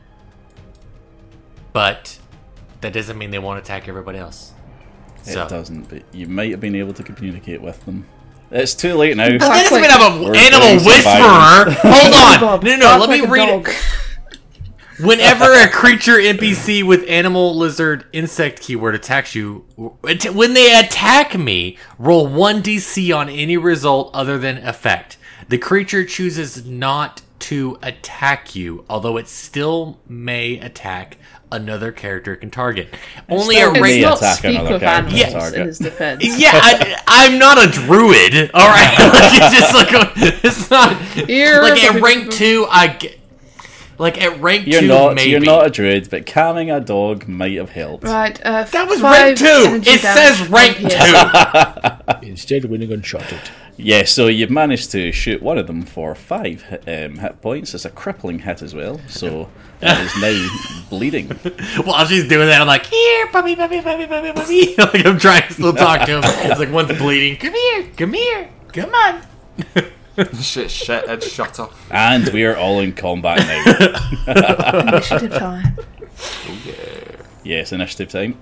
But that doesn't mean they won't attack everybody else. It So. doesn't, but you might have been able to communicate with them. It's too late now. That doesn't mean I'm We're an animal doing some violence. whisperer. Hold on. Bob, No, bark let me like a read dog. it. Whenever a creature NPC with animal, lizard, insect keyword attacks you, when they attack me, roll 1d6 on any result other than effect. The creature chooses not to attack you, although it still may attack another character it can target. Only a still may It's rank. not attack speak another with character animals target. in his defense. Yeah, I'm not a druid. All right, like, it's just like it's not You're like at a- rank 2. I get like at rank You're 2. not. Maybe You're not a druid, but calming a dog might have helped. Right, that was 5 rank 2. energy It damage says rank from 2. here. Instead, Winnigan shot it. Yeah, so you've managed to shoot one of them for 5 hit points. It's a crippling hit as well, so it is now bleeding. While she's doing that, I'm like, here, puppy, puppy, puppy, puppy, puppy. Like I'm trying to still talk to him. It's like one's bleeding. Come here, come on. Shit, head shot off. And we are all in combat now. Initiative time. Yes, initiative time.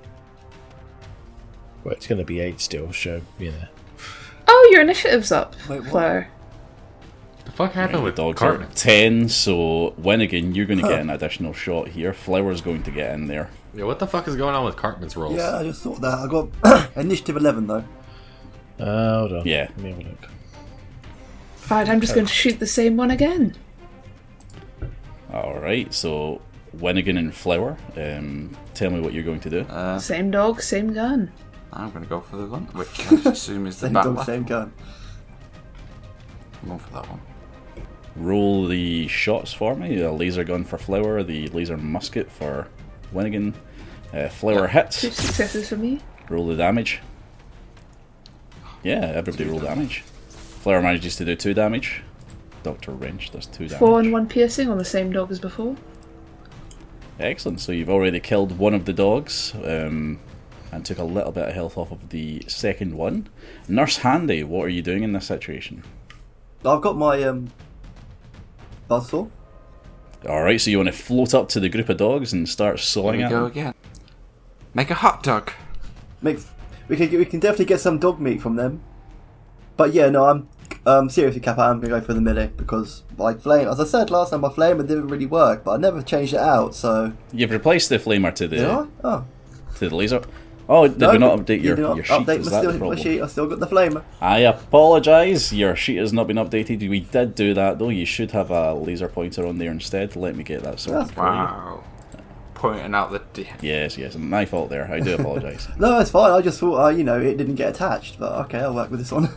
Well, it's going to be 8 still, so, you know. Oh, your initiative's up, Wait, what? Fleur. The fuck happened with Dogs Cartman? are 10, so Winnigan, you're going to get an additional shot here. Flower's going to get in there. Yeah, what the fuck is going on with Cartman's rolls? Yeah, I just thought that. I got initiative 11 though. Hold on. Yeah. Let me have a look. Right, I'm just going to shoot the same one again. Alright, so Winnigan and Flower, tell me what you're going to do. Same dog, same gun. I'm going to go for the one, which I assume is the Same battler. dog, same gun. I'm going for that one. Roll the shots for me. A laser gun for Flower, the laser musket for Winnigan. Flower 2 hits. successes for me. Roll the damage. Yeah, everybody roll damage. Flower manages to do 2 damage. Dr. Wrench does 2 damage. 4 and 1 piercing on the same dog as before. Excellent. So you've already killed one of the dogs, and took a little bit of health off of the second one. Nurse Handy, what are you doing in this situation? I've got my buzzsaw. Alright, so you want to float up to the group of dogs and start Here sawing we at go them? again. Make a hot dog. We can definitely get some dog meat from them. But yeah, no, I'm seriously, Cap. I'm gonna go for the melee because like flame. As I said last time, my flamer didn't really work, but I never changed it out. So You've replaced the flamer to the did I? Oh, to the laser. Oh, did we not update your did not sheet? update Is my, that the my problem? sheet. I still got the flamer. I apologise. Your sheet has not been updated. We did do that though. You should have a laser pointer on there instead. Let me get that sorted That's for you. Wow. Pointing out the... Yes, my fault there. I do apologise. No, it's fine. I just thought, it didn't get attached. But okay, I'll work with this one.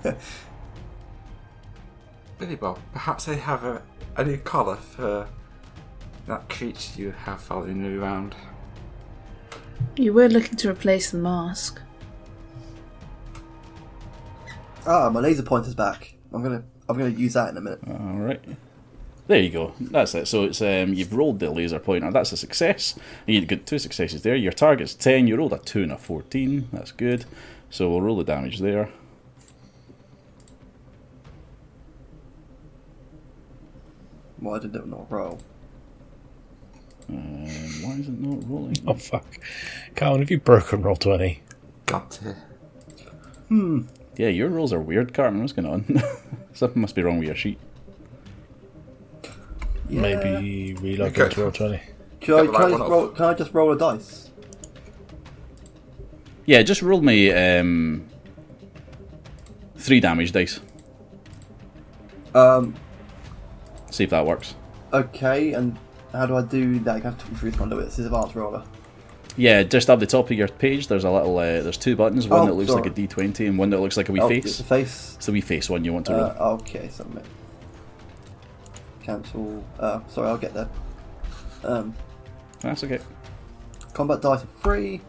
Billy Bob, perhaps they have a new collar for that creature you have following you around. You were looking to replace the mask. My laser pointer's back. I'm gonna use that in a minute. Alright. There you go. That's it. So it's you've rolled the laser pointer. That's a success. You got 2 successes there. Your target's 10. You rolled a 2 and a 14. That's good. So we'll roll the damage there. Why did it not roll? Why is it not rolling? Oh fuck, Carlin, have you broken roll 20? Got to. Yeah, your rolls are weird, Cartman. What's going on? Something must be wrong with your sheet. Yeah. Maybe relog Okay. into roll 20. Can I just roll a dice? Yeah, just roll me 3 damage dice. See if that works. Okay, and how do I do that? I have to talk through this one a little bit. This is advanced roller. Yeah, just up the top of your page, there's a little. There's 2 buttons. One Oh, that looks sorry. like a D20, and one that looks like a wee It's face. the face. It's the wee face one you want to roll. Okay, submit. Cancel. Sorry, I'll get there. That's okay. Combat dice are free.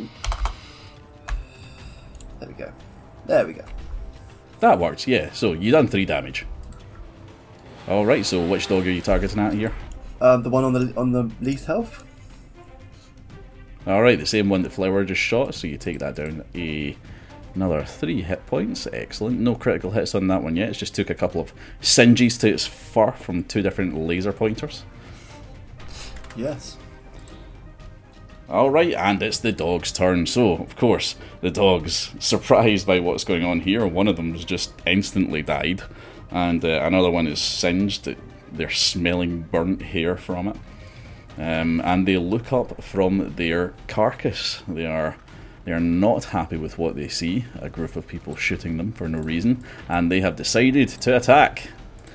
There we go. There we go. That works. Yeah. So you done 3 damage. All right. So which dog are you targeting at here? The one on the least health. All right, the same one that Flower just shot. So you take that down another 3 hit points. Excellent. No critical hits on that one yet. It's just took a couple of singes to its fur from 2 different laser pointers. Yes. Alright, and it's the dog's turn. So, of course, the dog's surprised by what's going on here. One of them's just instantly died, and another one is singed. They're smelling burnt hair from it. And they look up from their carcass. They are not happy with what they see. A group of people shooting them for no reason, and they have decided to attack.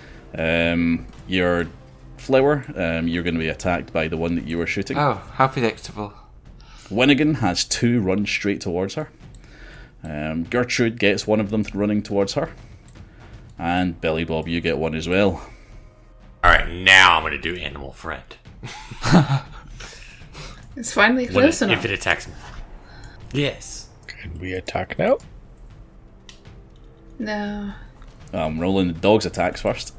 Your Flower, you're going to be attacked by the one that you were shooting. Oh, how predictable. Winnigan has 2 run straight towards her. Gertrude gets one of them running towards her. And Billy Bob, you get one as well. Alright, now I'm gonna do Animal Friend. It's finally When close if enough. it attacks me. Yes. Can we attack now? No. I'm rolling the dog's attacks first.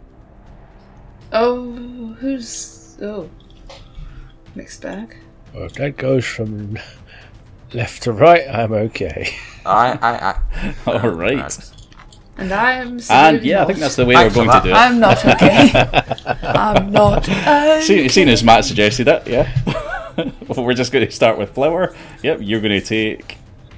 Oh, who's... Oh. Mixed bag. Well, if that goes from left to right, I'm okay. Alright. And I'm... And absolutely yeah, I not. think that's the way we're going to do it. I'm not okay. I'm not okay. Seeing as Matt suggested it, yeah. Well, we're just going to start with Flower. Yep, you're going to take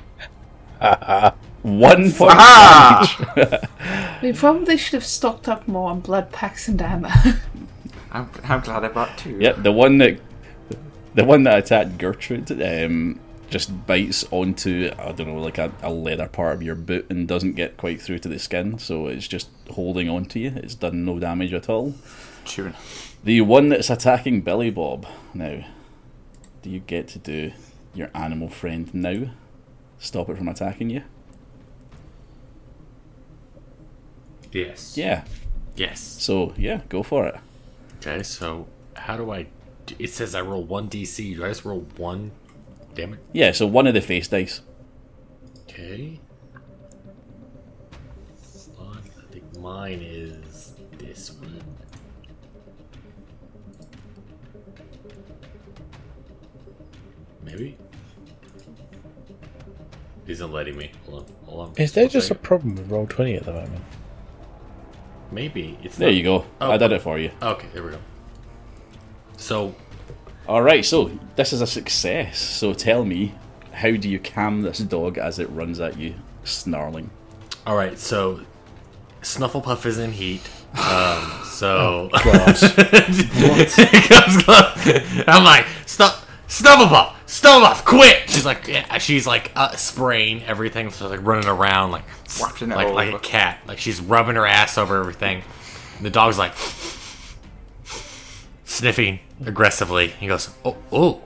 1 point damage. We probably should have stocked up more on blood packs and ammo. I'm glad I brought 2. Yep, the one that attacked Gertrude just bites onto, I don't know, like a leather part of your boot and doesn't get quite through to the skin, so it's just holding on to you. It's done no damage at all. Sure. The one that's attacking Billy Bob now, do you get to do your animal friend now? Stop it from attacking you? Yes. Yeah. Yes. So, yeah, go for it. Okay, so how do I... It says I roll 1d6. Do I just roll 1 damage? Yeah, so one of the face dice. Okay. Fun. I think mine is this one. Maybe? Isn't letting me. Hold on. Is there just a second. problem with roll 20 at the moment? Maybe. It's There not- you go. Oh. I did it for you. Okay, there we go. So, Alright, so this is a success. So tell me, how do you calm this dog as it runs at you, snarling? alright, so Snufflepuff is in heat. So it comes close. I'm like, Snufflepuff, quit! She's like spraying everything, so like running around like Wafting it all like a over. cat. Like she's rubbing her ass over everything. And the dog's like sniffing aggressively. He goes, oh.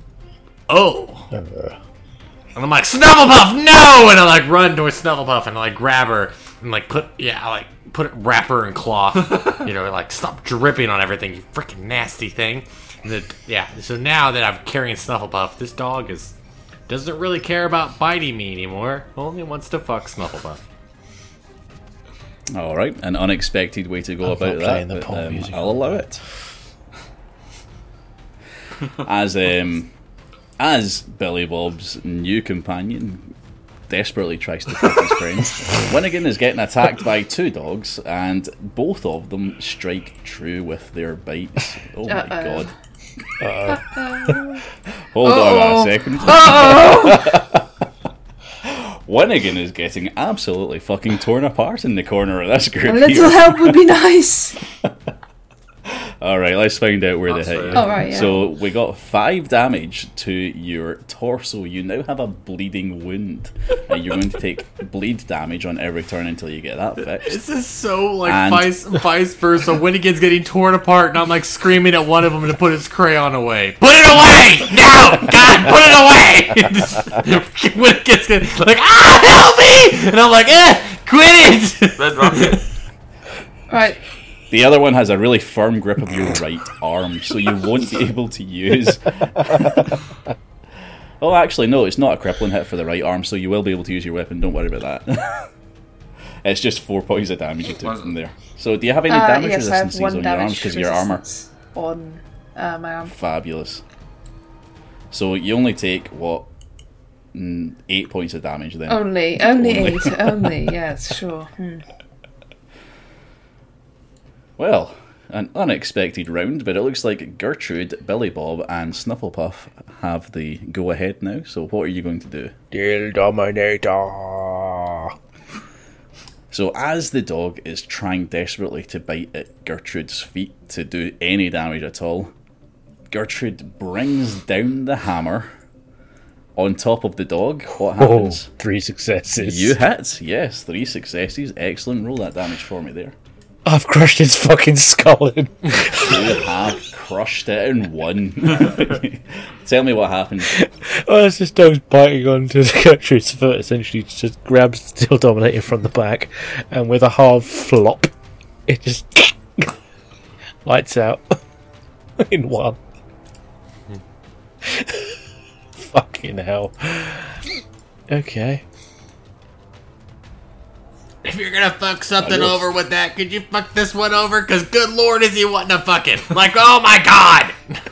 And I'm like, Snufflepuff, no! And I like run towards Snufflepuff and I like grab her and like wrap her in cloth. Like stop dripping on everything, you freaking nasty thing. And so now that I'm carrying Snufflepuff, this dog doesn't really care about biting me anymore. Only wants to fuck Snufflepuff. Alright, an unexpected way to go I'm about not playing that, the but pop music I'll allow it. As Billy Bob's new companion desperately tries to fuck his friend, Winnigan is getting attacked by 2 dogs, and both of them strike true with their bites. Oh my god. Hold on a second. Winnigan is getting absolutely fucking torn apart in the corner of this A group little here. help would be nice. Alright, let's find out where they hit you. Oh, right, yeah. So we got 5 damage to your torso. You now have a bleeding wound. And you're going to take bleed damage on every turn until you get that fixed. This is so like And- vice versa. Winnigan's getting torn apart, and I'm like screaming at one of them to put his crayon away. Put it away! No! God, put it away! Winnigan's getting like, help me! And I'm like, quit it! Red Rocket. Right. The other one has a really firm grip of your right arm, so you won't be able to use... Oh, actually, no, it's not a crippling hit for the right arm, so you will be able to use your weapon. Don't worry about that. It's just 4 points of damage you took from there. So do you have any damage yes, I have resistances 1 on your arms damage because of your armor? resistance on my arm. Fabulous. So you only take, what, 8 points of damage then? Only 8. Only, yes, sure. Well, an unexpected round, but it looks like Gertrude, Billy Bob, and Snufflepuff have the go-ahead now. So what are you going to do? Deal Dominator. So as the dog is trying desperately to bite at Gertrude's feet to do any damage at all, Gertrude brings down the hammer on top of the dog. What happens? 3 successes. You hit. Yes, 3 successes. Excellent. Roll that damage for me there. I've crushed his fucking skull in. You have crushed it and won. Tell me what happened. Oh, it's this dog's biting onto the Gertrude's foot, essentially just grabs the Steel Dominator from the back, and with a hard flop, it just lights out in one. Fucking hell. Okay. If you're gonna fuck something over with that, could you fuck this one over? Cause good lord is he wanting to fuck it. Like, oh my god!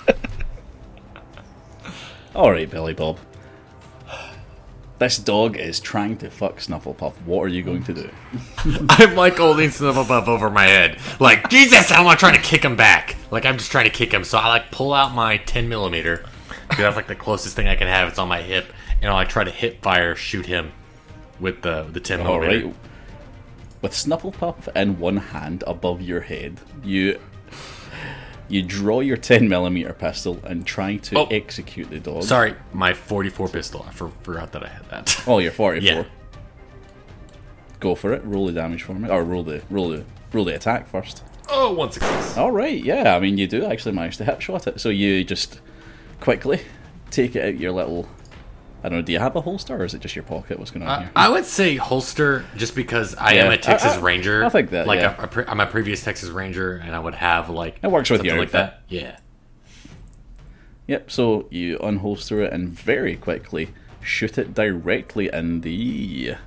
Alright, Billy Bob. This dog is trying to fuck Snufflepuff. What are you going to do? I'm like holding Snufflepuff over my head. Like, Jesus, I'm not trying to kick him back. Like, I'm just trying to kick him. So I like pull out my 10mm. That's like the closest thing I can have. It's on my hip. And I like try to hip fire, shoot him with the 10mm. Alright. With Snufflepuff in one hand above your head, you draw your 10mm pistol and try to execute the dog. Sorry, my 44 pistol. I forgot that I had that. Oh, you're 44. Yeah. Go for it. Roll the damage for me, or roll the attack first. Oh, 1 success. All right. Yeah. I mean, you do actually manage to hip shot it. So you just quickly take it out your little. I don't know. Do you have a holster, or is it just your pocket? What's going on here? I would say holster, just because I am a Texas Ranger. I think that, like yeah. I'm a previous Texas Ranger, and I would have like It works with something your like outfit. that. Yeah. Yep. So you unholster it and very quickly shoot it directly in the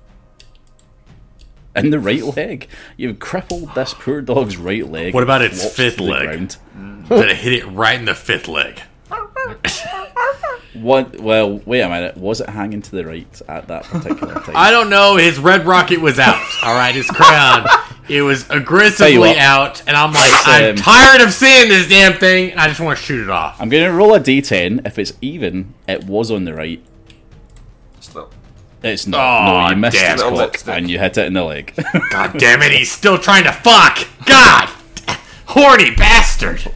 right leg. You've crippled this poor dog's right leg. What about It its flops fifth to the leg? ground. Did I hit it right in the 5th leg? What? Well, wait a minute. Was it hanging to the right at that particular time? I don't know. His red rocket was out. All right, his crayon. It was aggressively what. out, and I'm like, I'm tired of seeing this damn thing, and I just want to shoot it off. I'm going to roll a d10. If it's even, it was on the right. Still. It's not. Oh, No, you missed damn its it. cock Lipstick. and you hit it in the leg. God damn it, he's still trying to fuck. God, horny bastard.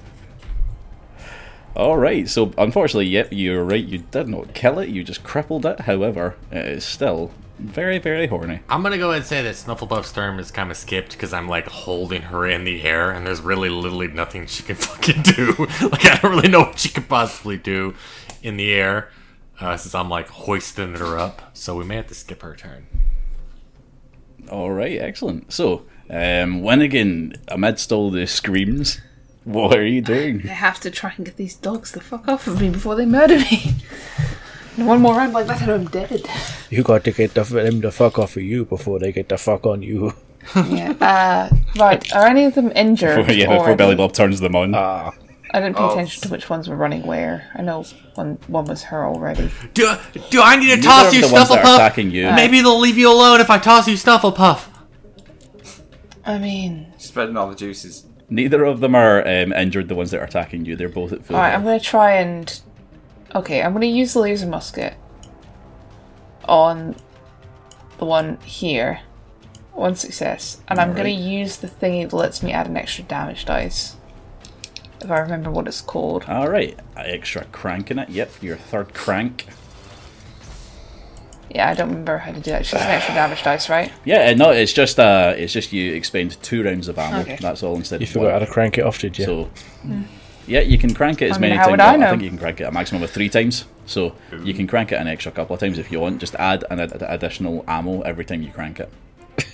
Alright, so unfortunately, yep, you're right. You did not kill it. You just crippled it. However, it is still very, very horny. I'm gonna go ahead and say that Snufflepuff's turn is kind of skipped because I'm like holding her in the air, and there's really literally nothing she can fucking do. Like, I don't really know what she could possibly do in the air since I'm like hoisting her up. So we may have to skip her turn. Alright, excellent. So, Winnigan, amidst all the screams, what are you doing? I have to try and get these dogs the fuck off of me before they murder me. And one more round like that and I'm dead. You got to get them the fuck off of you before they get the fuck on you. Yeah. Right. Are any of them injured? Before Billy Bob turns them on. I didn't pay attention to which ones were running where. I know one was her already. Do I need to Neither toss of you the ones that are Snufflepuff? attacking you. Maybe they'll leave you alone if I toss you Snufflepuff. I mean, Spreading all the juices. Neither of them are injured, the ones that are attacking you. They're both at full Alright, I'm health. going to try and... Okay, I'm going to use the laser musket on the one here. One success. And I'm going to use the thingy that lets me add an extra damage dice. If I remember what it's called. Alright, extra crank in it. Yep, your third crank. Yeah, I don't remember how to do that. It's just an extra damage dice, right? Yeah, no, it's just you expend 2 rounds of ammo. Okay. That's all instead You of forgot how one. to crank it off, did you? So, yeah, you can crank it as I mean, many how times. would I know? think you can crank it a maximum of 3 times. So you can crank it an extra couple of times if you want. Just add an additional ammo every time you crank it.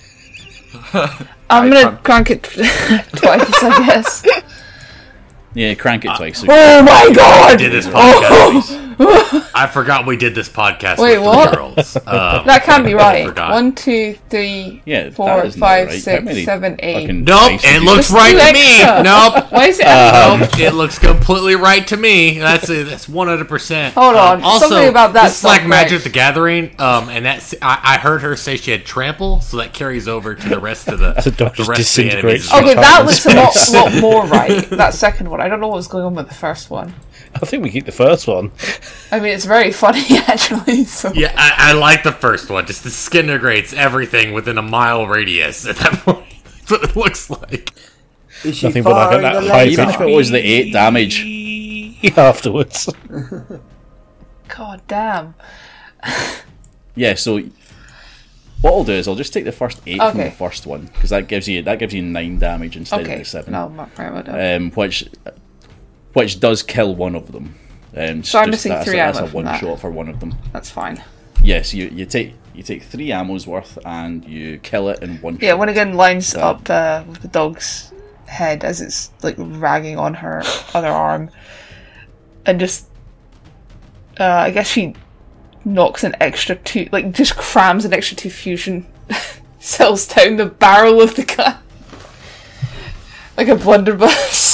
I'm going to crank it twice, I guess. Yeah, crank it twice. So Oh my god! Did this podcast. I forgot we did this podcast Wait, with what? 3-year-olds. That can't be I right. forgot. 1, 2, 3, Yeah, that 4, isn't 5, right. How 6, many 7, 8. fucking Nope, dice did it you looks Just right do to me. extra. Nope. Why is it? Nope, it looks completely right to me. That's 100%. Hold on, Also, something about that's this is like not Magic right. the Gathering, and that's I heard her say she had trample, so that carries over to the rest of the The dog the just rest of the disintegrates. enemies. Okay, that in looks a lot more right. That second one. I don't know what was going on with the first one. I think we keep the first one. I mean, it's very funny, actually. So. Yeah, I like the first one. Just disintegrates everything within a mile radius at that point. That's what it looks like. Is she Nothing but like firing that the high laser? Even if it was the 8 damage. Afterwards. God damn. Yeah, so what I'll do is I'll just take the first 8 from the Okay. first one because that gives you 9 damage instead of Okay. the 7. No, right, well done. Which does kill one of them. So I'm missing 3 that's ammo a from one that. shot for one of them. That's fine. Yes, you take 3 ammo's worth and you kill it in one Yeah, shot. Winnigan lines up with the dog's head as it's like ragging on her other arm, and just I guess she knocks an extra 2, like just crams an extra 2 fusion cells down the barrel of the gun like a blunderbuss.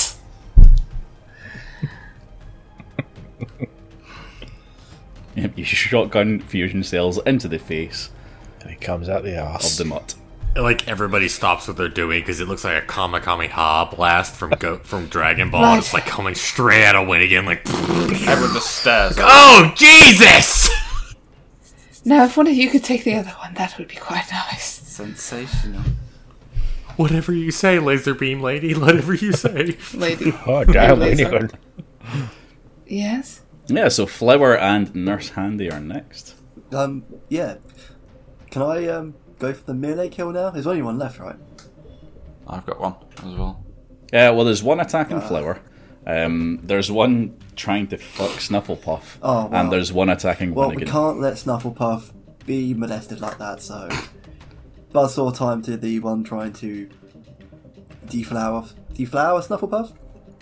Yep, you shotgun fusion cells into the face And it comes out the of arse. the mutt. Like everybody stops what they're doing because it looks like a Kamehameha blast from Dragon Ball. Right. It's like coming straight out of Winnigan, like, Everyone just stares. oh Jesus! Now, if one of you could take the other one, that would be quite nice. Sensational. Whatever you say, laser beam lady. Whatever you say. Lady. Oh, damn, Laser. Winnigan. Yes? Yeah, so Flower and Nurse Handy are next. Yeah. Can I go for the melee kill now? There's only one left, right? I've got one as well. Yeah, well, there's one attacking Flower. There's one trying to fuck Snufflepuff. Oh, wow. And there's one attacking Well, we Winnigan. can't let Snufflepuff be molested like that, so Buzzsaw time to the one trying to deflower Snufflepuff.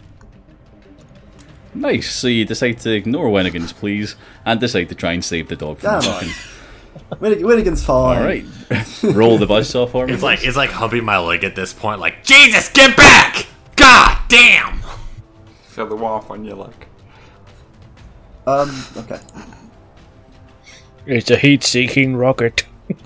Nice, so you decide to ignore Winnigan's pleas and decide to try and save the dog from Damn fucking. Winnigan's fine. Alright. Roll the buzzsaw for me. It's like humping my leg at this point. Like, Jesus, get back! God damn! Feel the warmth on your leg. Okay. It's a heat-seeking rocket.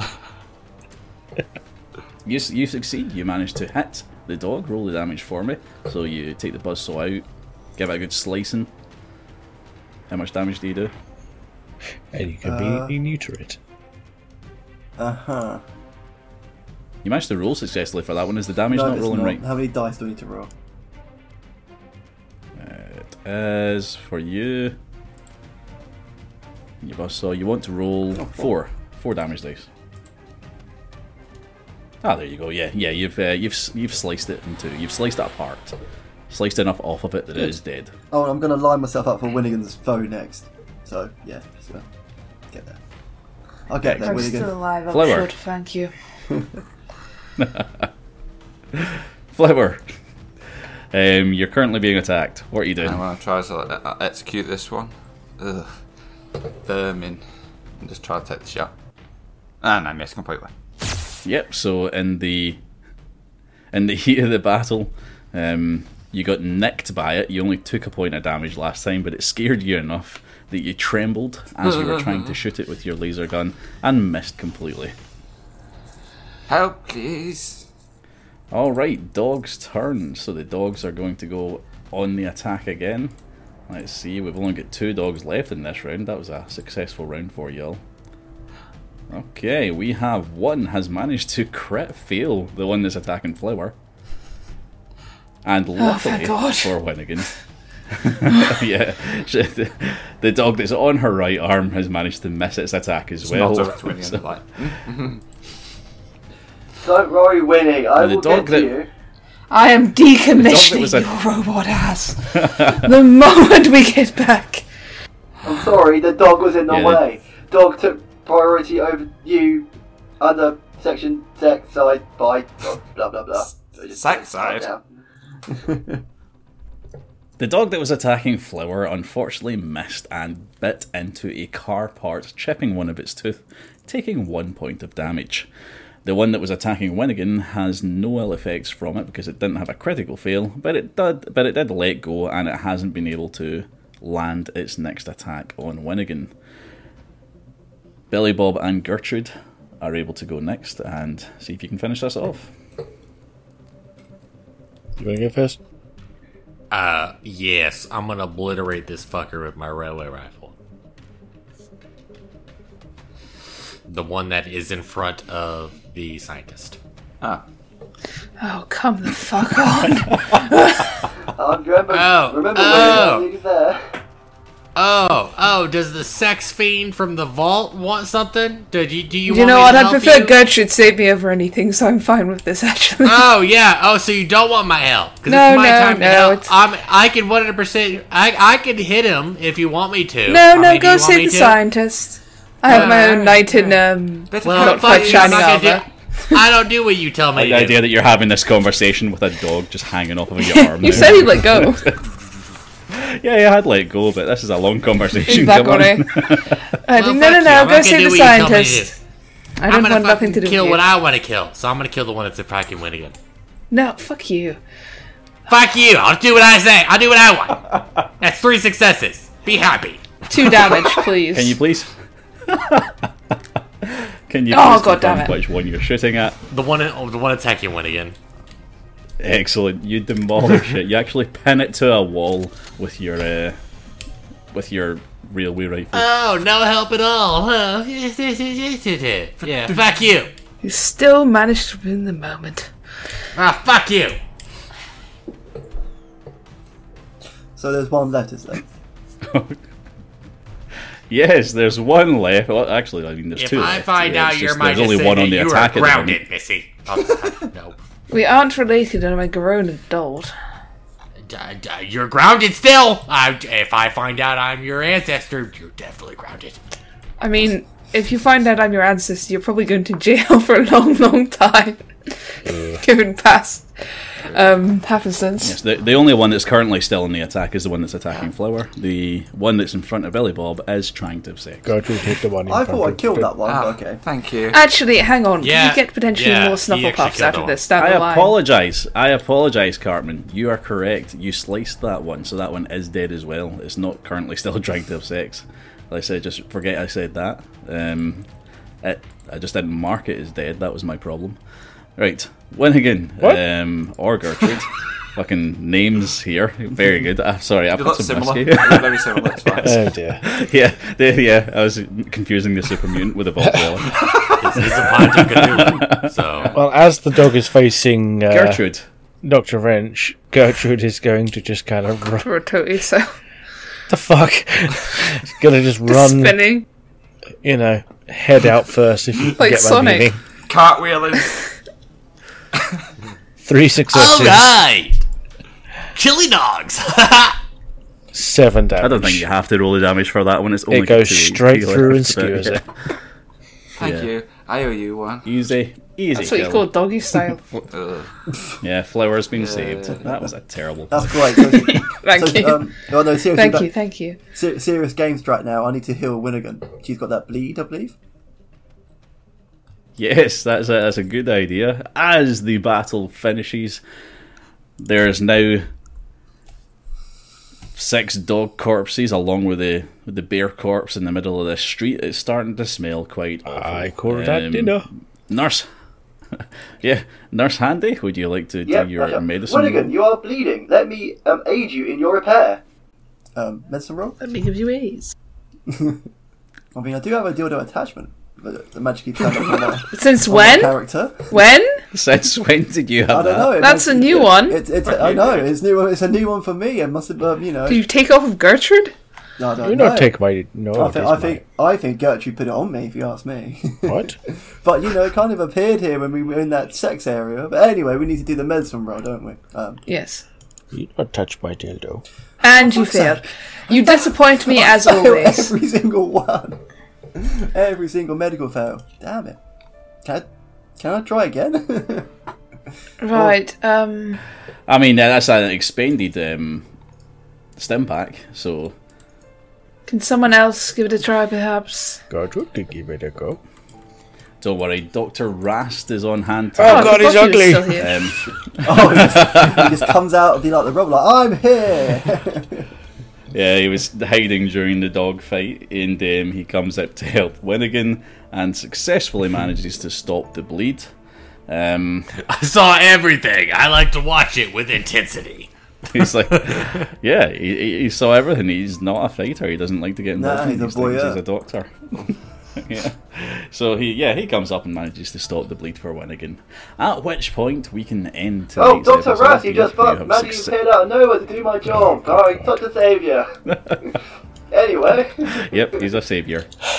You succeed. You manage to hit the dog. Roll the damage for me. So you take the buzzsaw out, give it a good slicing. How much damage do you do? And you can be neuter it. Uh-huh. You managed to roll successfully for that one. Is the damage No, not it's rolling not. right? How many dice do I need to roll? It is for you. Your buzzsaw. You want to roll four damage dice. Ah, there you go. Yeah. You've sliced it in two. You've sliced it apart. Sliced enough off of it that it is dead. Oh, and I'm going to line myself up for Winnigan's foe next. So, yeah, just gonna get there. I'll get there, I'm Winnigan. still alive, I'm Flower. sure to thank you. Flower. You're currently being attacked. What are you doing? I'm going to try to execute this one. Ugh. Vermin. And just try to take the shot. And I miss completely. Yep. So in the heat of the battle, you got nicked by it. You only took a point of damage last time, but it scared you enough that you trembled as you were trying to shoot it with your laser gun and missed completely. Help, please. Alright, dog's turn. So the dogs are going to go on the attack again. Let's see, we've only got 2 dogs left in this round. That was a successful round for y'all. Okay, we have one has managed to crit fail the one that's attacking Flower. And luckily for Winnigan, yeah, the dog that's on her right arm has managed to miss its attack as well. Like, Don't worry, Winnie. I will get to you. I am decommissioning your robot ass the moment we get back. I'm sorry, the dog was in the way. Dog took priority over you under section sex side by blah blah blah. Sex side? The dog that was attacking Flower unfortunately missed and bit into a car part, chipping one of its teeth, taking 1 point of damage. The one that was attacking Winnigan has no ill effects from it because it didn't have a critical fail, but it did let go, and it hasn't been able to land its next attack on Winnigan. Billy Bob and Gertrude are able to go next and see if you can finish this off. You want to go first? Yes. I'm gonna obliterate this fucker with my railway rifle. The one that is in front of the scientist. Ah. Oh, come the fuck on. Remember when he was there. Oh, does the sex fiend from the vault want something? Do you want You know me what? to I'd help prefer you? Gertrude save me over anything, so I'm fine with this, actually. Oh, yeah. Oh, so you don't want my help? 'Cause No, it's my no, time to no, help. it's- I can 100%. I can hit him if you want me to. No, I mean, do go you want save me the to? scientist. I have my own knight in, Well, not fuck quite you, shining I'm not gonna armor. I don't do what you tell me Like to the do. idea that you're having this conversation with a dog just hanging off of your arm. You now. said he'd let go. Yeah, I had let go, but this is a long conversation. He's back Come on it. No, fuck you, no, I'm go not save gonna the do what you tell me to scientist. do. I I'm don't gonna want nothing to do kill with what you. I want to kill, so I'm gonna kill the one that's attacking Winnigan. No, fuck you. Fuck you! I'll do what I say. I'll do what I want. That's 3 successes. Be happy. 2 damage, please. Can you please? Can you Oh, please God damn confirm it. which one you're shooting at? The one attacking Winnigan. Excellent. You demolish it. You actually pin it to a wall with your railway rifle. Oh, no help at all. Huh? Yeah, fuck you. You still managed to win the moment. Ah, fuck you. So there's one left, is there? Yes, there's one left. Well, actually, I mean, there's If 2 I left. find Yeah, out it's you're just my there's only one on the you attack are at the moment. grounded, Missy. No. We aren't related, and I'm a grown adult. You're grounded still. If I find out I'm your ancestor, you're definitely grounded. I mean, if you find out I'm your ancestor, you're probably going to jail for a long, long time. Given past happenstance. Yes, the only one that's currently still in the attack is the one that's attacking Flower. The one that's in front of Billy Bob is trying to have sex. Gertrude hit the one in I front thought I of- killed that one, Ah, but okay. thank you. Actually, hang on. Yeah, Can you get potentially yeah, more he actually Snufflepuffs killed out that of one. this down I the line? apologise, Cartman. You are correct. You sliced that one, so that one is dead as well. It's not currently still trying to have sex. Like I said, just forget I said that. I just didn't mark it as dead. That was my problem. Right, Winnigan or Gertrude. Fucking names here. Very good. Sorry, I They put look some similar. whiskey. They're very similar. It's fine. Oh dear. yeah. I was confusing the super mutant with a Vault Dweller. He's a Ponto Cthulhu. So Well, as the dog is facing Gertrude. Dr. Wrench, Gertrude is going to just kind of run. Totally so. The fuck? It's gonna just run, Spinning. head out first if you Like get my Sonic. meaning. Cartwheeling. 3 successes, all right, chili dogs. 7 damage. I don't think you have to roll the damage for that one. It's only It goes 2 straight HP through and left, but skewers yeah. it. Thank you. I owe you one. Easy That's what you kill. call doggy style. Ugh. Yeah, Flower's been saved. That was a terrible. That's great. So, Thank you. oh no, seriously. Thank you. Serious game strat now. I need to heal Winnigan. She's got that bleed, I believe. Yes, that's a good idea. As the battle finishes, there's now 6 dog corpses along with the bear corpse in the middle of the street. It's starting to smell quite awful. I called that dinner. Nurse, Yeah, Nurse Handy, would you like to do your medicine? Winnigan, you are bleeding. Let me aid you in your repair. Medicine roll? Let me give you ease. I mean, I do have a dildo attachment, but the magic keeps coming on my Since on my when? character. When? Since when did you have I don't that? know. That's a new one. I know. It's new. It's a new one for me. It must have, you know. Did you take off of Gertrude? I don't You know. not take my no. I think Gertrude put it on me, if you ask me. What? But you know, it kind of appeared here when we were in that sex area. But anyway, we need to do the medicine roll, don't we? Yes. You not touch my dildo. And you failed. You disappoint me as always. Every single one. Every single medical fail. Damn it. Can I try again? Right. I mean, that's an expanded stim pack, so... Can someone else give it a try, perhaps? Gertrude could give it a go. Don't worry, Dr. Rast is on hand to Oh, help. God, he's I forgot he was ugly. still here. He just comes out and be like the robot, like, I'm here! Yeah, he was hiding during the dog fight, and he comes up to help Winnigan and successfully manages to stop the bleed. I saw everything. I like to watch it with intensity. He's like, yeah, he saw everything. He's not a fighter. He doesn't like to get involved Nah, in he's a these things. voyeur. He's a doctor. Yeah. So he comes up and manages to stop the bleed for Winnigan. At which point we can end Oh, tonight's Dr. episode. Rass, you If just fucked. have Imagine you succe- appeared out of nowhere to do my job. Alright, such a saviour. Anyway. Yep, he's a saviour.